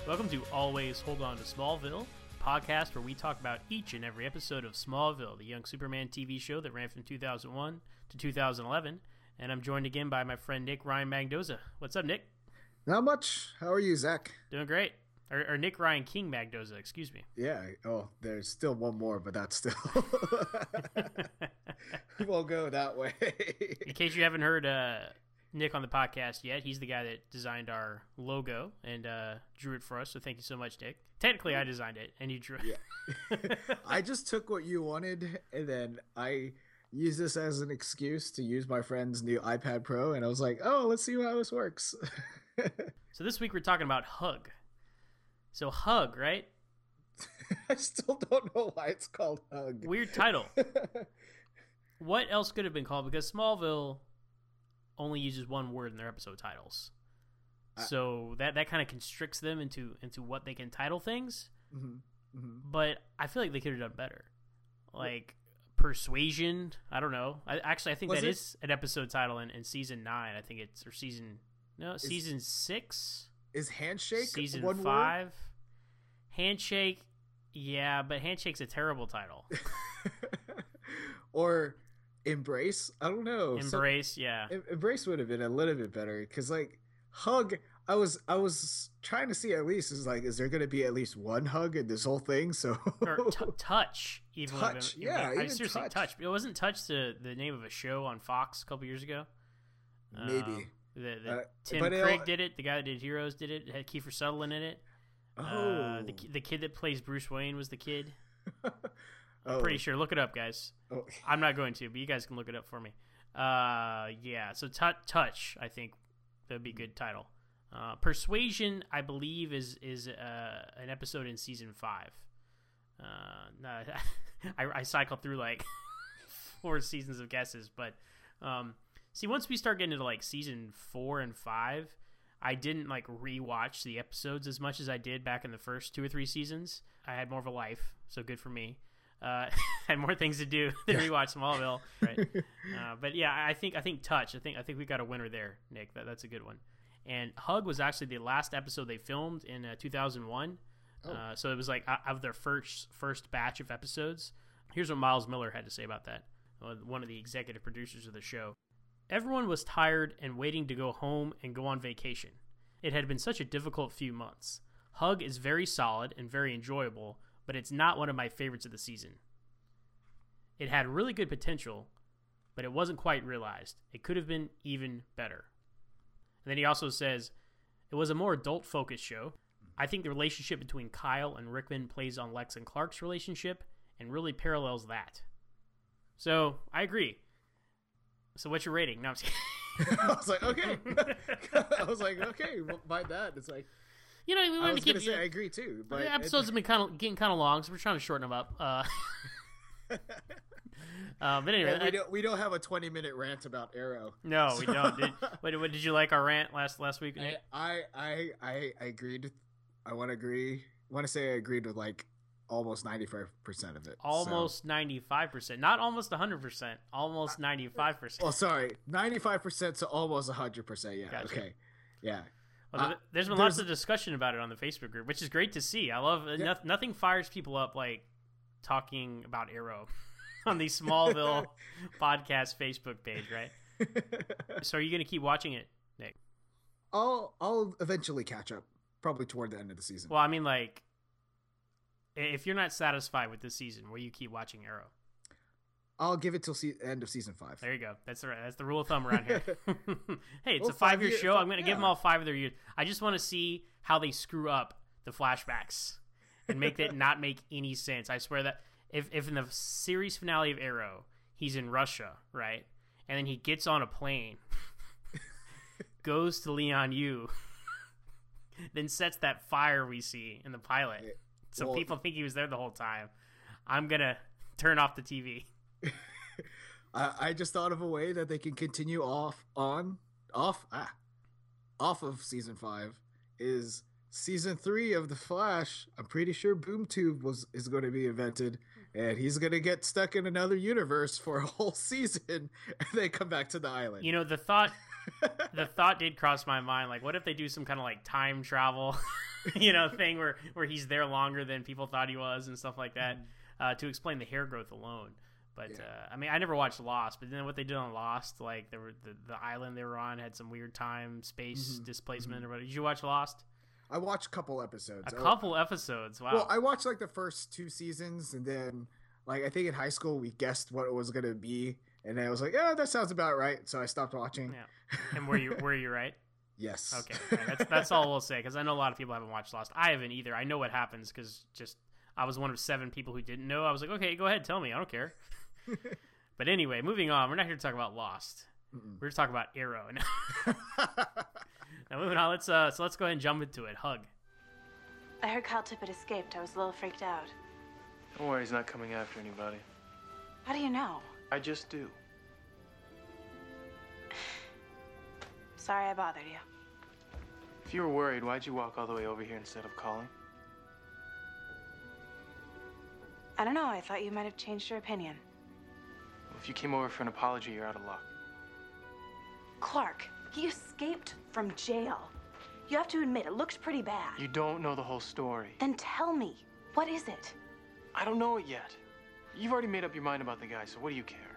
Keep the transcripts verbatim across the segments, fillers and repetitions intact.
Welcome to Always Hold On to Smallville, a podcast where we talk about each and every episode of Smallville, the young Superman T V show that ran from two thousand one to two thousand eleven. And I'm joined again by my friend Nick Ryan Magdoza. What's up, Nick? Not much. How are you, Zach? Doing great. Or, or Nick Ryan King Magdoza, excuse me. Yeah. Oh, there's still one more, but that's still... We'll go that way. In case you haven't heard uh, Nick on the podcast yet, he's the guy that designed our logo and uh, drew it for us, so thank you so much, Nick. Technically, I designed it, and you drew it. Yeah. I just took what you wanted, and then I used this as an excuse to use my friend's new iPad Pro, and I was like, oh, let's see how this works. So this week we're talking about Hug. So Hug, right? I still don't know why it's called Hug. Weird title. What else could have been called? Because Smallville only uses one word in their episode titles. So that, that kind of constricts them into, into what they can title things. Mm-hmm. Mm-hmm. But I feel like they could have done better. Like Persuasion. I don't know. I, actually, I think Was that it? is an episode title in, in season nine. I think it's, or season, no, is, season six? Is Handshake Season one five? Word? Handshake, yeah, but Handshake's a terrible title. Or Embrace? I don't know. Embrace, so, yeah. Embrace would have been a little bit better because, like, Hug. I was I was trying to see at least is like, is there going to be at least one hug in this whole thing? So or t- touch, even touch, been, yeah, even, even seriously touch. touch. It wasn't Touch the the name of a show on Fox a couple years ago. Maybe um, the, the uh, Tim Craig did it. The guy that did Heroes did it. It had Kiefer Sutherland in it. Oh, uh, the the kid that plays Bruce Wayne was the kid. I'm oh. pretty sure. Look it up, guys. Oh. I'm not going to, but you guys can look it up for me. Uh, yeah. So t- Touch, I think that'd be a good title. Uh, Persuasion, I believe, is is uh, an episode in season five. Uh, no, I, I cycled through like four seasons of guesses, but um, see, once we start getting into like season four and five, I didn't like rewatch the episodes as much as I did back in the first two or three seasons. I had more of a life, so good for me. Uh, had more things to do than rewatch Smallville, right? Uh, but yeah, I think I think Touch. I think I think we got a winner there, Nick. That, that's a good one. And Hug was actually the last episode they filmed in uh, two thousand one. Oh. Uh, so it was like out of their first first batch of episodes. Here's what Miles Miller had to say about that, one of the executive producers of the show. Everyone was tired and waiting to go home and go on vacation. It had been such a difficult few months. Hug is very solid and very enjoyable, but it's not one of my favorites of the season. It had really good potential, but it wasn't quite realized. It could have been even better. And then he also says, it was a more adult-focused show. I think the relationship between Kyle and Rickman plays on Lex and Clark's relationship and really parallels that. So, I agree. So what's your rating? No, I'm just kidding. I was like, okay. I was like, okay, well, by that, it's like... You know, we I wanted was to going keep... to say, I agree, too. But the episodes it, have been kind of getting kind of long, so we're trying to shorten them up. Uh, uh, but anyway... Well, we, I, don't, we don't have a twenty-minute rant about Arrow. No, so. we don't. Did, what, what, did you like our rant last last week? I, I, I, I agreed. I want to agree. I want to say I agreed with, like, almost ninety-five percent of it. Almost so. ninety-five percent. Not almost one hundred percent. Almost ninety-five percent. Oh, sorry. ninety-five percent to almost one hundred percent. Yeah, gotcha. Okay. Yeah. Well, uh, there's been there's... lots of discussion about it on the Facebook group, which is great to see. I love yeah. no, Nothing fires people up like talking about Arrow on the Smallville podcast Facebook page, right? So are you going to keep watching it, Nick? I'll I'll eventually catch up, probably toward the end of the season. Well, I mean, like, if you're not satisfied with this season, will you keep watching Arrow? I'll give it till se- end of season five. There you go. That's the that's the rule of thumb around here. Hey, it's well, a five year year, show. five, I'm going to yeah. give them all five of their years. I just want to see how they screw up the flashbacks and make that not make any sense. I swear that if if in the series finale of Arrow he's in Russia, right, and then he gets on a plane, goes to Leon Yu, then sets that fire we see in the pilot, so well, people think he was there the whole time, I'm gonna turn off the T V. I, I just thought of a way that they can continue off on off ah off of season five is season three of The Flash. I'm pretty sure BoomTube was is going to be invented, and he's going to get stuck in another universe for a whole season, and they come back to the island. You know, the thought the thought did cross my mind. Like, what if they do some kind of like time travel, you know, thing where where he's there longer than people thought he was and stuff like that, uh, to explain the hair growth alone. But Yeah. uh, I mean, I never watched Lost, but then what they did on Lost, like there were the, the island they were on had some weird time space Mhm. displacement Mhm. or whatever. Did you watch Lost? I watched a couple episodes. A I- couple episodes. Wow. Well, I watched like the first two seasons, and then like I think in high school we guessed what it was gonna be, and then I was like, yeah, that sounds about right. So I stopped watching. Yeah. And were you were you right? Yes. Okay, all right, that's that's all we'll say because I know a lot of people haven't watched Lost. I haven't either. I know what happens because just I was one of seven people who didn't know. I was like, okay, go ahead, tell me. I don't care. But anyway, moving on. We're not here to talk about Lost. Mm-mm. We're here to talk about Arrow. Now moving on. Let's uh, so let's go ahead and jump into it. Hug. I heard Kyle Tippett escaped. I was a little freaked out. Don't worry, he's not coming after anybody. How do you know? I just do. Sorry I bothered you. If you were worried, why'd you walk all the way over here instead of calling? I don't know. I thought you might have changed your opinion. Well, if you came over for an apology, you're out of luck. Clark, he escaped from jail. You have to admit, it looks pretty bad. You don't know the whole story. Then tell me, what is it? I don't know it yet. You've already made up your mind about the guy, so what do you care?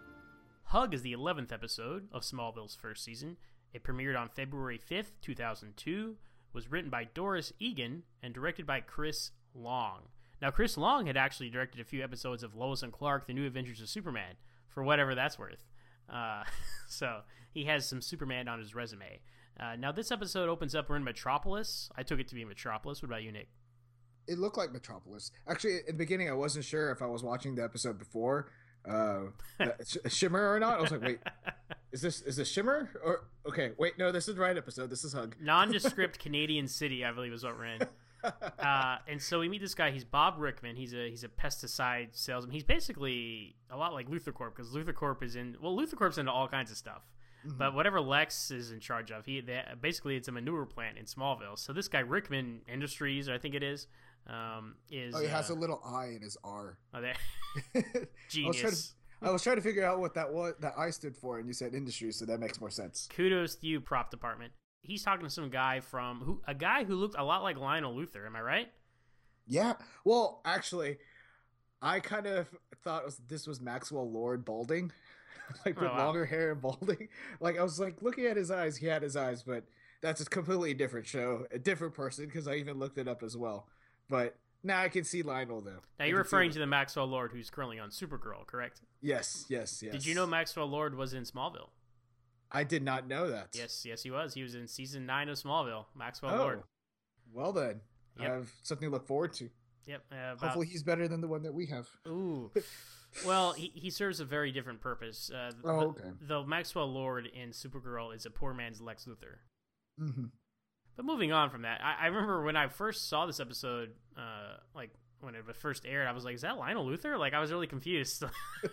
Hug is the eleventh episode of Smallville's first season. It premiered on February fifth, two thousand two, was written by Doris Egan, and directed by Chris Long. Now, Chris Long had actually directed a few episodes of Lois and Clark, The New Adventures of Superman, for whatever that's worth. Uh, so, he has some Superman on his resume. Uh, now, this episode opens up, we're in Metropolis. I took it to be Metropolis. What about you, Nick? It looked like Metropolis. Actually, in the beginning, I wasn't sure if I was watching the episode before uh, Sh- Shimmer or not. I was like, wait, is this is this Shimmer? Or okay, wait, no, this is the right episode. This is Hug. Nondescript Canadian city, I believe is what we're in. Uh, and so we meet this guy. He's Bob Rickman. He's a he's a pesticide salesman. He's basically a lot like Luthor Corp because Luthor Corp is in well, Luthor Corp's into all kinds of stuff. Mhm. But whatever Lex is in charge of, he they, basically it's a manure plant in Smallville. So this guy Rickman Industries, I think it is, um, is Oh, he has uh, a little eye in his R. oh, they- I was trying genius. to I was trying to figure out what that was that I stood for, and you said industry, so that makes more sense. Kudos to you, prop department. He's talking to some guy from who a guy who looked a lot like Lionel Luthor. Am I right? Yeah. Well, actually, I kind of thought it was, this was Maxwell Lord balding, like with Oh, wow. longer hair and balding. Like I was like looking at his eyes. He had his eyes, but that's a completely different show, a different person. Because I even looked it up as well. But now I can see Lionel though. Now I you're can see referring it. to the Maxwell Lord who's currently on Supergirl, correct? Yes, yes, yes. Did you know Maxwell Lord was in Smallville? I did not know that. Yes, yes, he was. He was in season nine of Smallville. Maxwell Oh, Lord. well then, Yep. I have something to look forward to. Yep. Uh, about, Hopefully, he's better than the one that we have. Ooh. Well, he, he serves a very different purpose. Uh, Oh, the, okay. the Maxwell Lord in Supergirl is a poor man's Lex Luthor. hmm But moving on from that, I, I remember when I first saw this episode, uh, like when it first aired, I was like, "Is that Lionel Luthor?" Like I was really confused.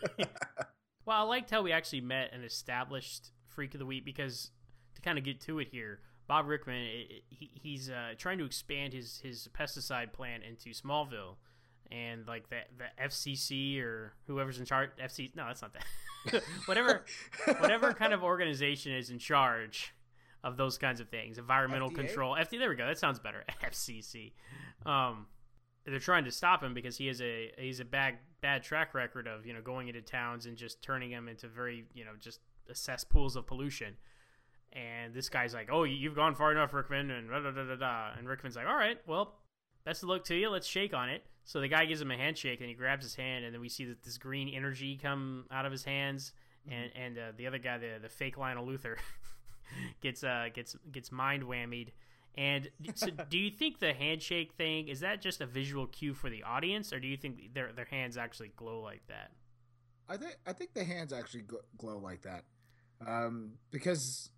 Well, I liked how we actually met an established Freak of the Week because to kind of get to it here, Bob Rickman it, it, he, he's uh, trying to expand his his pesticide plant into Smallville, and like the the F C C or whoever's in charge, F C no, that's not that. whatever whatever kind of organization is in charge of those kinds of things, environmental F D A? control. F D A, there we go. That sounds better. F C C. Um, they're trying to stop him because he has a he's a bad bad track record of you know going into towns and just turning them into very you know just cesspools of pollution. And this guy's like, "Oh, you've gone far enough, Rickman," and da da da da da. And Rickman's like, "All right, well, best of luck to you. Let's shake on it." So the guy gives him a handshake, and he grabs his hand, and then we see that this green energy come out of his hands, and and uh, the other guy, the the fake Lionel Luthor, gets uh gets gets mind whammied. And so, do you think the handshake thing is that just a visual cue for the audience, or do you think their their hands actually glow like that? I think I think the hands actually gl- glow like that, um, because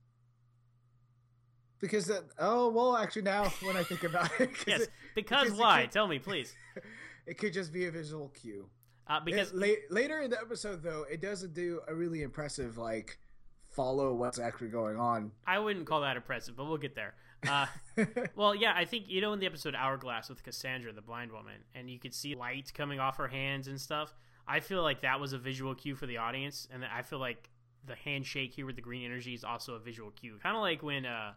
because that, oh well, actually now when I think about it, 'cause Yes, it, because, because it why? could- Tell me, please. it could just be a visual cue. Uh, because It- la- later in the episode though, it doesn't do a really impressive like follow what's actually going on. I wouldn't call that impressive, but we'll get there. Uh, well, yeah, I think, you know, in the episode Hourglass with Cassandra, the blind woman, and you could see light coming off her hands and stuff, I feel like that was a visual cue for the audience, and I feel like the handshake here with the green energy is also a visual cue, kind of like when uh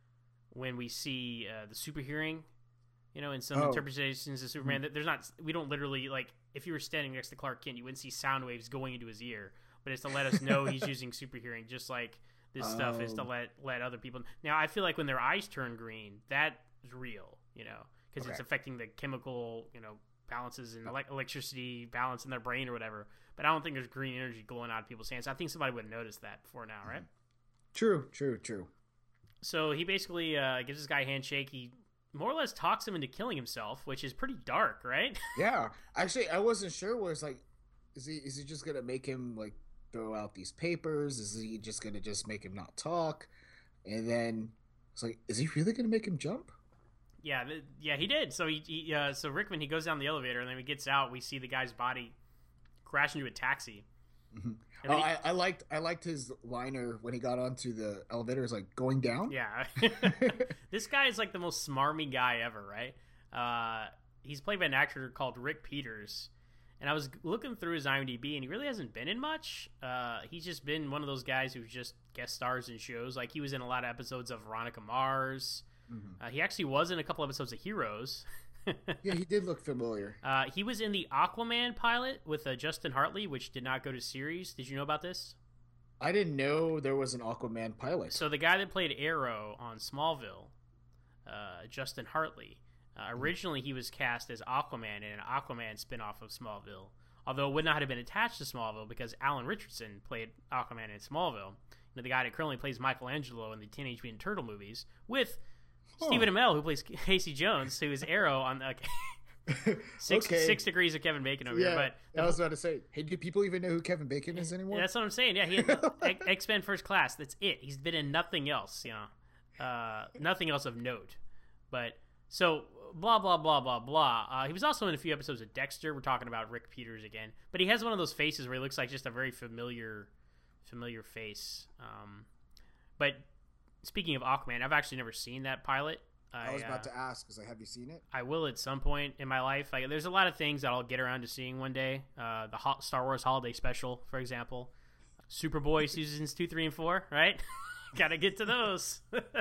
when we see uh, the super hearing, you know, in some Oh. interpretations of Superman. There's not, we don't literally, like, if you were standing next to Clark Kent, you wouldn't see sound waves going into his ear, but it's to let us know he's using super hearing, just like this stuff is to Oh. let let other people. Now, I feel like when their eyes turn green, that is real, you know, because it's Okay. affecting the chemical, you know, balances and elec electricity balance in their brain or whatever. But I don't think there's green energy glowing out of people's hands. I think somebody would have noticed that before now, right? True, true, true. So he basically uh, gives this guy a handshake. He more or less talks him into killing himself, which is pretty dark, right? Yeah, actually, I wasn't sure. Where it's like, is he is he just gonna make him like throw out these papers? Is he just gonna just make him not talk? And then it's like, is he really gonna make him jump? Yeah, th- yeah, he did. So he, he uh, so Rickman, he goes down the elevator, and then when he gets out, we see the guy's body crash into a taxi. Mhm. And Oh, then he- I, I liked I liked his liner when he got onto the elevator. It's like going down. Yeah, this guy is like the most smarmy guy ever, right? Uh, he's played by an actor called Rick Peters, and I was looking through his IMDb, and he really hasn't been in much. Uh, he's just been one of those guys who just guest stars in shows. Like he was in a lot of episodes of Veronica Mars. Mhm. Uh, he actually was in a couple episodes of Heroes. Yeah, he did look familiar. Uh, he was in the Aquaman pilot with uh, Justin Hartley, which did not go to series. Did you know about this? I didn't know there was an Aquaman pilot. So the guy that played Arrow on Smallville, uh, Justin Hartley, uh, originally he was cast as Aquaman in an Aquaman spinoff of Smallville, although it would not have been attached to Smallville because Alan Richardson played Aquaman in Smallville. You know, the guy that currently plays Michelangelo in the Teenage Mutant Turtle movies, with Huh. Stephen Amell, who plays Casey Jones, who is Arrow on the okay, six Okay. six degrees of Kevin Bacon over Yeah, here. But I was about to say, hey, do people even know who Kevin Bacon is anymore? that's what I'm saying. Yeah, he X Men First Class. That's it. He's been in nothing else. You know, uh, nothing else of note. But so blah blah blah blah blah. Uh, he was also in a few episodes of Dexter. We're talking about Rick Peters again, but he has one of those faces where he looks like just a very familiar, familiar face. Um, but speaking of Aquaman, I've actually never seen that pilot. I was about uh, to ask, because I have you seen it? I will at some point in my life. Like, there's a lot of things that I'll get around to seeing one day. Uh, the ho- Star Wars Holiday Special, for example. Superboy seasons two, three, and four, right? Gotta get to those.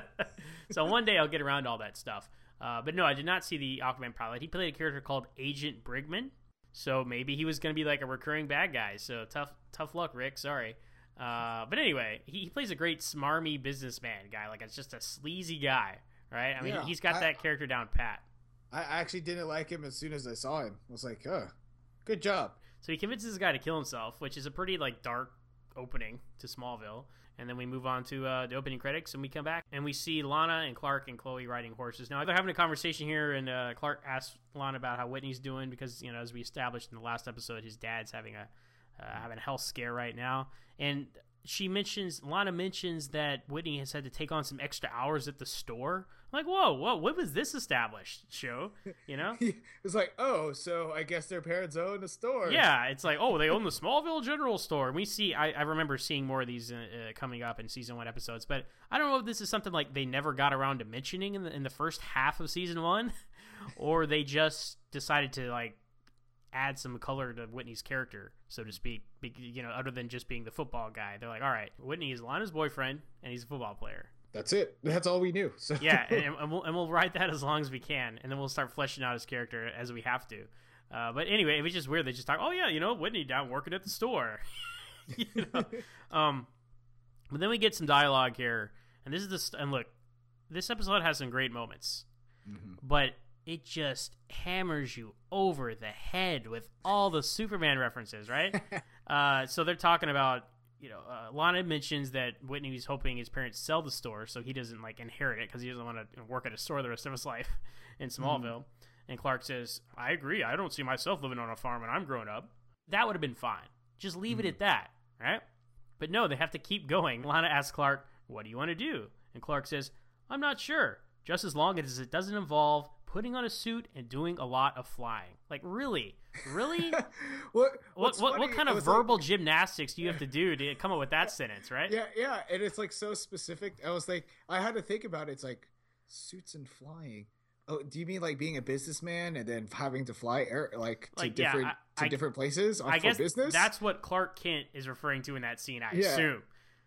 So one day I'll get around to all that stuff. Uh, but no, I did not see the Aquaman pilot. He played a character called Agent Brigman. So maybe he was going to be like a recurring bad guy. So tough tough luck, Rick. Sorry. Uh, but anyway, he, he plays a great smarmy businessman guy. Like, it's just a sleazy guy, right? I mean, Yeah, he's got I- that character down pat. I actually didn't like him as soon as I saw him. I was like, oh, good job. So he convinces this guy to kill himself, which is a pretty like dark opening to Smallville. And then we move on to uh, the opening credits, and we come back and we see Lana and Clark and Chloe riding horses. Now they're having a conversation here, and uh, Clark asks Lana about how Whitney's doing because, you know, as we established in the last episode, his dad's having a uh, having a health scare right now. And she mentions Lana mentions that Whitney has had to take on some extra hours at the store. I'm like, whoa, whoa, when was this established? Show, you know? It's like, oh, so I guess their parents own a store. Yeah, it's like, oh, they own the Smallville General Store. And we see, I, I remember seeing more of these uh, uh, coming up in season one episodes, but I don't know if this is something like they never got around to mentioning in the, in the first half of season one, or they just decided to like add some color to Whitney's character, so to speak, be, you know, other than just being the football guy. They're like, all right, Whitney is Lana's boyfriend, and he's a football player. That's it. That's all we knew. So Yeah, and, and, we'll, and we'll ride that as long as we can, and then we'll start fleshing out his character as we have to. Uh, but anyway, it was just weird. They just talk, oh, yeah, you know, Whitney down working at the store. you know? um, but then we get some dialogue here, and this is the st- and look, this episode has some great moments, Mhm. but it just hammers you over the head with all the Superman references, right? uh, so they're talking about, you know, uh, Lana mentions that Whitney was hoping his parents sell the store so he doesn't like inherit it because he doesn't want to work at a store the rest of his life in Smallville. Mm. And Clark says, I agree. I don't see myself living on a farm when I'm grown up. That would have been fine. Just leave mm. it at that, right? But no, they have to keep going. Lana asks Clark, what do you want to do? And Clark says, I'm not sure. Just as long as it doesn't involve putting on a suit and doing a lot of flying. Like, really? Really? what, what, what, what kind of verbal like, gymnastics do you have to do to come up with that sentence, right? Yeah, yeah. And it's like so specific. I was like, I had to think about it. It's like suits and flying. Oh, do you mean like being a businessman and then having to fly air like to like, different yeah, I, to I, different places I for guess business? That's what Clark Kent is referring to in that scene, I yeah. assume.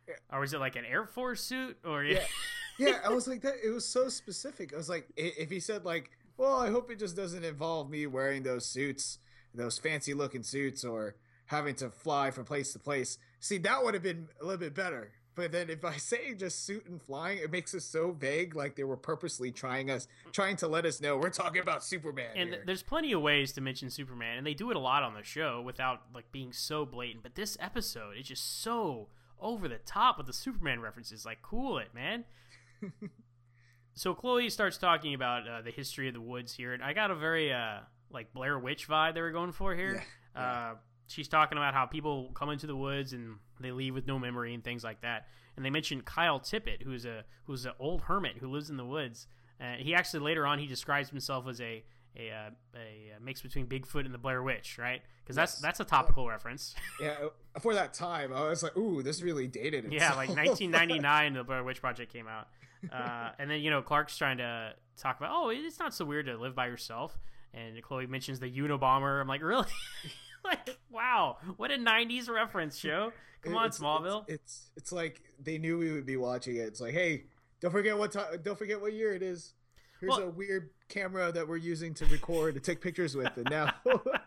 or was it like an Air Force suit? Or yeah, yeah. I was like that. It was so specific. I was like, if he said like, well, I hope it just doesn't involve me wearing those suits, those fancy looking suits, or having to fly from place to place. See, that would have been a little bit better. But then if I say just suit and flying, it makes it so vague, like they were purposely trying us, trying to let us know we're talking about Superman. And here. there's plenty of ways to mention Superman, and they do it a lot on the show without like being so blatant. But this episode is just so over the top with the Superman references. Like, cool it, man. So Chloe starts talking about uh, the history of the woods here, and I got a very uh, like Blair Witch vibe they were going for here. Yeah. Uh, yeah. She's talking about how people come into the woods and they leave with no memory and things like that. And they mentioned Kyle Tippett, who's a who's an old hermit who lives in the woods. Uh, he actually later on he describes himself as a a, uh, a mix between Bigfoot and the Blair Witch, right? Because that's yes. that's a topical reference. Yeah, for that time, I was like, "Ooh, this really dated itself." Yeah, like nineteen ninety-nine, the Blair Witch Project came out, uh, and then you know Clark's trying to talk about, oh, it's not so weird to live by yourself, and Chloe mentions the Unabomber. I'm like, really? Like, wow, what a nineties reference, show. Come on, it's, Smallville. It's, it's it's like they knew we would be watching it. It's like, hey, don't forget what time, don't forget what year it is. Here's well, a weird camera that we're using to record to take pictures with, and now.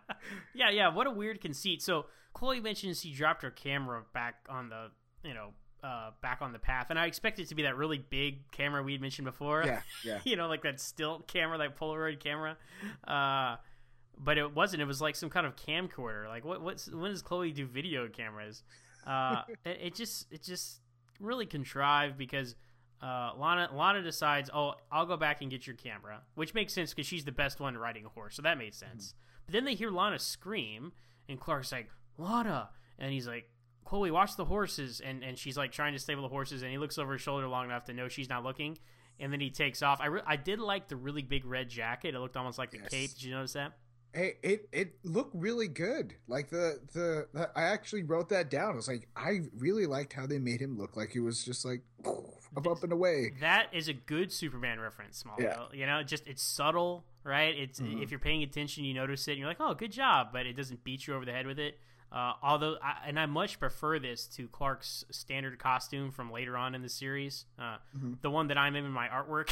yeah, yeah. What a weird conceit. So Chloe mentions she dropped her camera back on the, you know, uh, back on the path, and I expect it to be that really big camera we'd mentioned before. Yeah, yeah. You know, like that still camera, that Polaroid camera. Uh, But it wasn't. It was like some kind of camcorder. Like, what? What's when does Chloe do video cameras? Uh, it, it just, it just really contrived because uh, Lana, Lana decides, oh, I'll go back and get your camera, which makes sense because she's the best one riding a horse, so that made sense. Mm-hmm. But then they hear Lana scream, and Clark's like, Lana, and he's like, Chloe, watch the horses, and and she's like trying to stable the horses, and he looks over his shoulder long enough to know she's not looking, and then he takes off. I re- I did like the really big red jacket. It looked almost like a yes. cape. Did you notice that? Hey, it, it looked really good. Like the, the the I actually wrote that down. I was like, I really liked how they made him look like he was just like up up and away. That is a good Superman reference, Smallville. Yeah. You know, just it's subtle, right? It's mm-hmm. If you're paying attention, you notice it, and you're like, oh, good job, but it doesn't beat you over the head with it. Uh, although, I, and I much prefer this to Clark's standard costume from later on in the series, uh, mm-hmm. the one that I'm in in my artwork,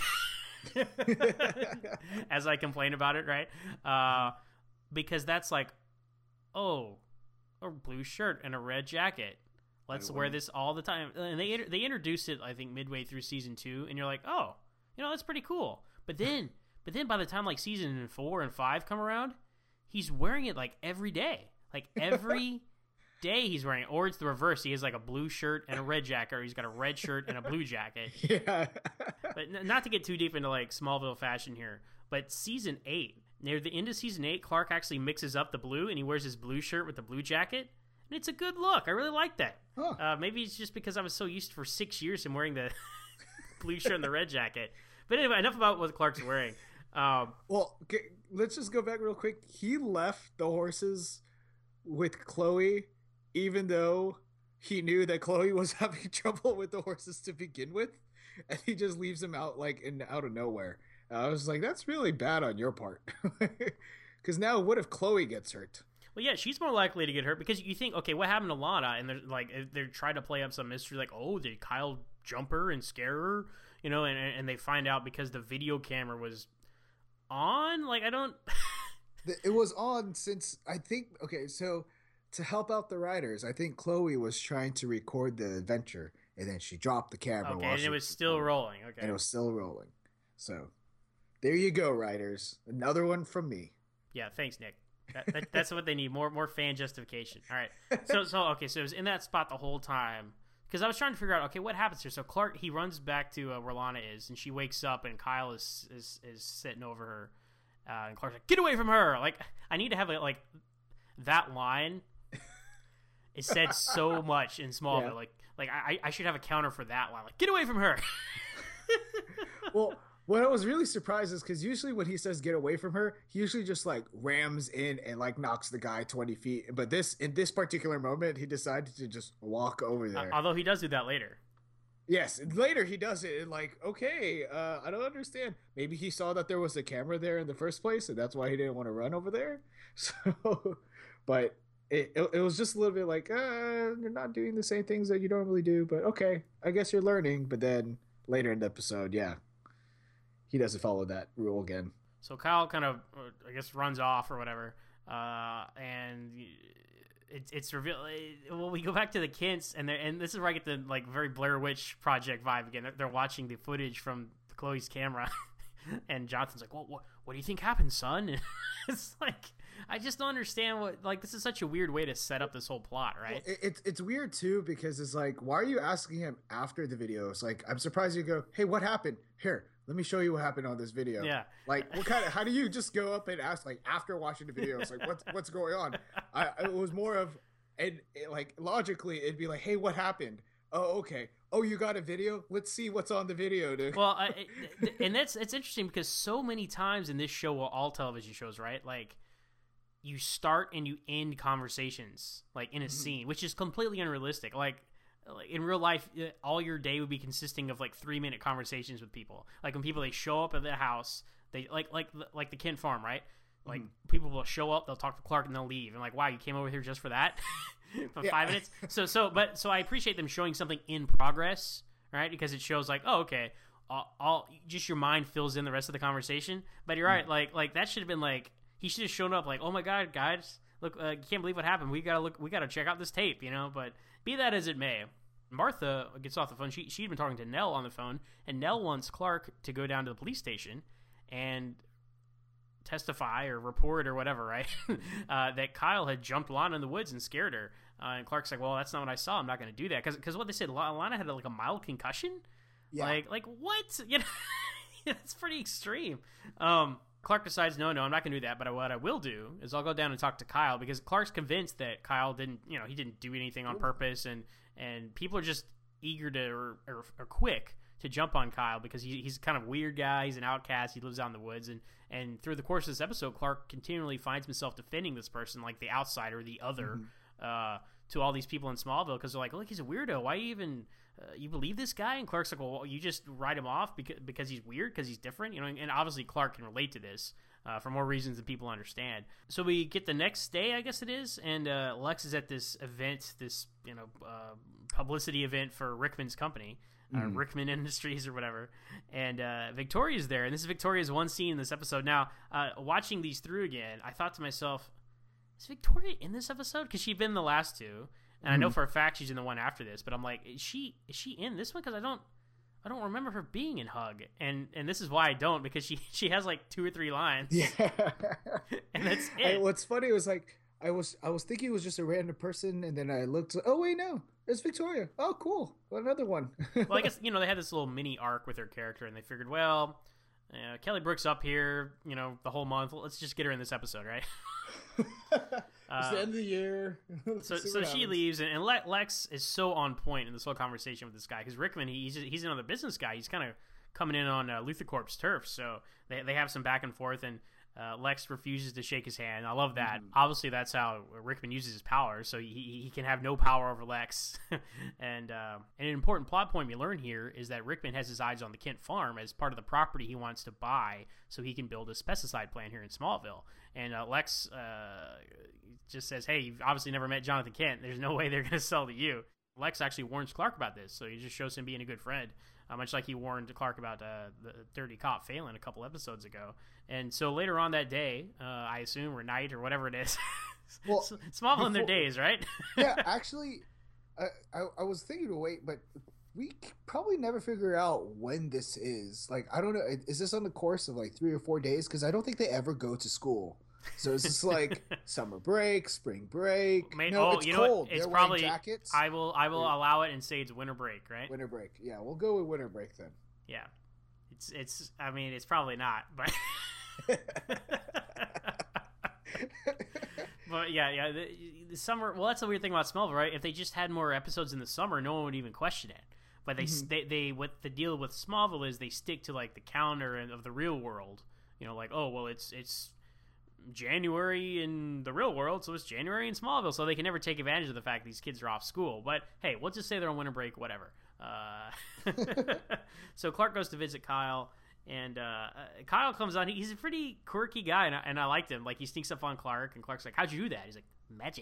as I complain about it, right? Uh, Because that's like, oh, a blue shirt and a red jacket. Let's wear this all the time. And they they introduced it, I think, midway through season two, and you're like, oh, you know, that's pretty cool. But then, but then by the time like season four and five come around, he's wearing it like every day, like every day he's wearing it. Or it's the reverse. He has like a blue shirt and a red jacket, or he's got a red shirt and a blue jacket. Yeah. But n- not to get too deep into like Smallville fashion here, but season eight. Near the end of season eight, Clark actually mixes up the blue, and he wears his blue shirt with the blue jacket, and it's a good look. I really like that. Huh. Uh, maybe it's just because I was so used for six years him wearing the blue shirt and the red jacket. But anyway, enough about what Clark's wearing. Um, well, okay, let's just go back real quick. He left the horses with Chloe, even though he knew that Chloe was having trouble with the horses to begin with, and he just leaves them out like in out of nowhere. I was like, that's really bad on your part. Because now what if Chloe gets hurt? Well, yeah, she's more likely to get hurt because you think, okay, what happened to Lana? And they're like, they're trying to play up some mystery, like, oh, did Kyle jump her and scare her? You know, and and they find out because the video camera was on. Like, I don't. It was on since I think. Okay, so to help out the writers, I think Chloe was trying to record the adventure, and then she dropped the camera. Okay, while and she it was still rolling. Okay, and it was still rolling. So. There you go, writers. Another one from me. Yeah, thanks, Nick. That, that, that's what they need. More more fan justification. All right. So, so okay, so it was in that spot the whole time. Because I was trying to figure out, okay, what happens here? So Clark, he runs back to uh, where Lana is, and she wakes up, and Kyle is is, is sitting over her. Uh, and Clark's like, get away from her! Like, I need to have, a, like, that line is said so much in Smallville. Yeah. Like, like I, I should have a counter for that line. Like, get away from her! Well... What I was really surprised is because usually when he says get away from her, he usually just like rams in and like knocks the guy twenty feet. But this in this particular moment, he decided to just walk over there. Uh, although he does do that later. Yes, later he does it. And like, okay, uh, I don't understand. Maybe he saw that there was a camera there in the first place, and that's why he didn't want to run over there. So, but it, it, it was just a little bit like, uh, you're not doing the same things that you normally do, but okay, I guess you're learning. But then later in the episode, yeah, he doesn't follow that rule again. So Kyle kind of, I guess, runs off or whatever, uh, and it's it's revealed. Well, we go back to the Kents, and and this is where I get the like very Blair Witch Project vibe again. They're, they're watching the footage from Chloe's camera, and Jonathan's like, "Well, what what do you think happened, son?" And it's like, I just don't understand what, like, this is such a weird way to set up this whole plot, right? Well, it, it's it's weird too, because it's like, why are you asking him after the video? It's like, I'm surprised you go, hey, what happened? Here, let me show you what happened on this video. Yeah. Like, what kind of, how do you just go up and ask, like, after watching the video? It's like, what's what's going on? I it was more of, and it, like, logically, it'd be like, hey, what happened? Oh, okay. Oh, you got a video? Let's see what's on the video, dude. Well, I, it, and that's it's interesting because so many times in this show, well, all television shows, right? Like, you start and you end conversations like in a mm-hmm. scene, which is completely unrealistic. Like, like in real life, all your day would be consisting of like three minute conversations with people. Like when people they show up at the house, they like like like the Kent farm, right? Like mm-hmm. people will show up, they'll talk to Clark, and they'll leave. And like, wow, you came over here just for that, for yeah. five minutes. So so, but so I appreciate them showing something in progress, right? Because it shows like, oh, okay, all, all just your mind fills in the rest of the conversation. But you're right, mm-hmm. like like that should have been like. He should have shown up like, oh my god, guys, look, uh, you can't believe what happened. We gotta look, we gotta check out this tape, you know. But be that as it may, Martha gets off the phone. She she'd been talking to Nell on the phone, and Nell wants Clark to go down to the police station and testify or report or whatever, right? uh, that Kyle had jumped Lana in the woods and scared her. Uh, and Clark's like, well, that's not what I saw. I'm not going to do that because because what they said, Lana had like a mild concussion. Yeah. Like like what? You know, it's pretty extreme. Um. Clark decides, no, no, I'm not going to do that, but what I will do is I'll go down and talk to Kyle because Clark's convinced that Kyle didn't, you know, he didn't do anything on purpose, and, and people are just eager to, or, or, or quick to jump on Kyle because he, he's kind of weird guy, he's an outcast, he lives out in the woods, and, and through the course of this episode, Clark continually finds himself defending this person like the outsider, the other, mm-hmm. uh, to all these people in Smallville because they're like, look, he's a weirdo, why you even... Uh, you believe this guy? And Clark's like, well, you just write him off because because he's weird, because he's different, you know. And obviously Clark can relate to this uh, for more reasons than people understand. So we get the next day, I guess it is, and uh, Lex is at this event, this you know uh, publicity event for Rickman's company, uh, mm. Rickman Industries or whatever. And uh, Victoria's there, and this is Victoria's one scene in this episode. Now, uh, watching these through again, I thought to myself, is Victoria in this episode? Because she'd been in the last two. And I know for a fact she's in the one after this, but I'm like, is she is she in this one? Because I don't I don't remember her being in Hug, and and this is why I don't, because she she has like two or three lines. Yeah, and that's it. And what's funny was like I was I was thinking it was just a random person, and then I looked. Oh wait, no, it's Victoria. Oh cool, well, another one. Well, I guess you know they had this little mini arc with her character, and they figured, well, uh, Kelly Brook's up here, you know, the whole month. Let's just get her in this episode, right? It's the end of the year. so so she leaves, and, and Lex is so on point in this whole conversation with this guy because Rickman, he's he's another business guy. He's kind of coming in on uh, Luthor Corp's turf, so they they have some back and forth, and uh, Lex refuses to shake his hand. I love that. Mm-hmm. Obviously, that's how Rickman uses his power, so he he can have no power over Lex. and uh, and an important plot point we learn here is that Rickman has his eyes on the Kent farm as part of the property he wants to buy, so he can build a pesticide plant here in Smallville. And uh, Lex uh, just says, hey, you've obviously never met Jonathan Kent. There's no way they're going to sell to you. Lex actually warns Clark about this, so he just shows him being a good friend, uh, much like he warned Clark about uh, the dirty cop Phelan a couple episodes ago. And so later on that day, uh, I assume, or night, or whatever it is, well, Smallville before, in their days, right? Yeah, actually, I, I, I was thinking to wait, but we probably never figure out when this is. Like, I don't know, is this on the course of like three or four days? Because I don't think they ever go to school. So it's just like summer break, spring break. Mate, no, oh, it's you cold. know what? It's They're probably wearing jackets. I will I will yeah. allow it and say it's winter break, right? Winter break. Yeah, we'll go with winter break then. Yeah. It's it's I mean, it's probably not, but But yeah, yeah, the, the summer, well, that's the weird thing about Smallville, right? If they just had more episodes in the summer, no one would even question it. But they mm-hmm. they, they what the deal with Smallville is they stick to like the calendar of the real world. You know, like, oh, well, it's it's January in the real world, so it's January in Smallville, so they can never take advantage of the fact these kids are off school. But hey, we'll just say they're on winter break, whatever. Uh, so Clark goes to visit Kyle, and uh, Kyle comes on. He's a pretty quirky guy, and I, and I liked him. Like, he sneaks up on Clark, and Clark's like, how'd you do that? He's like, magic.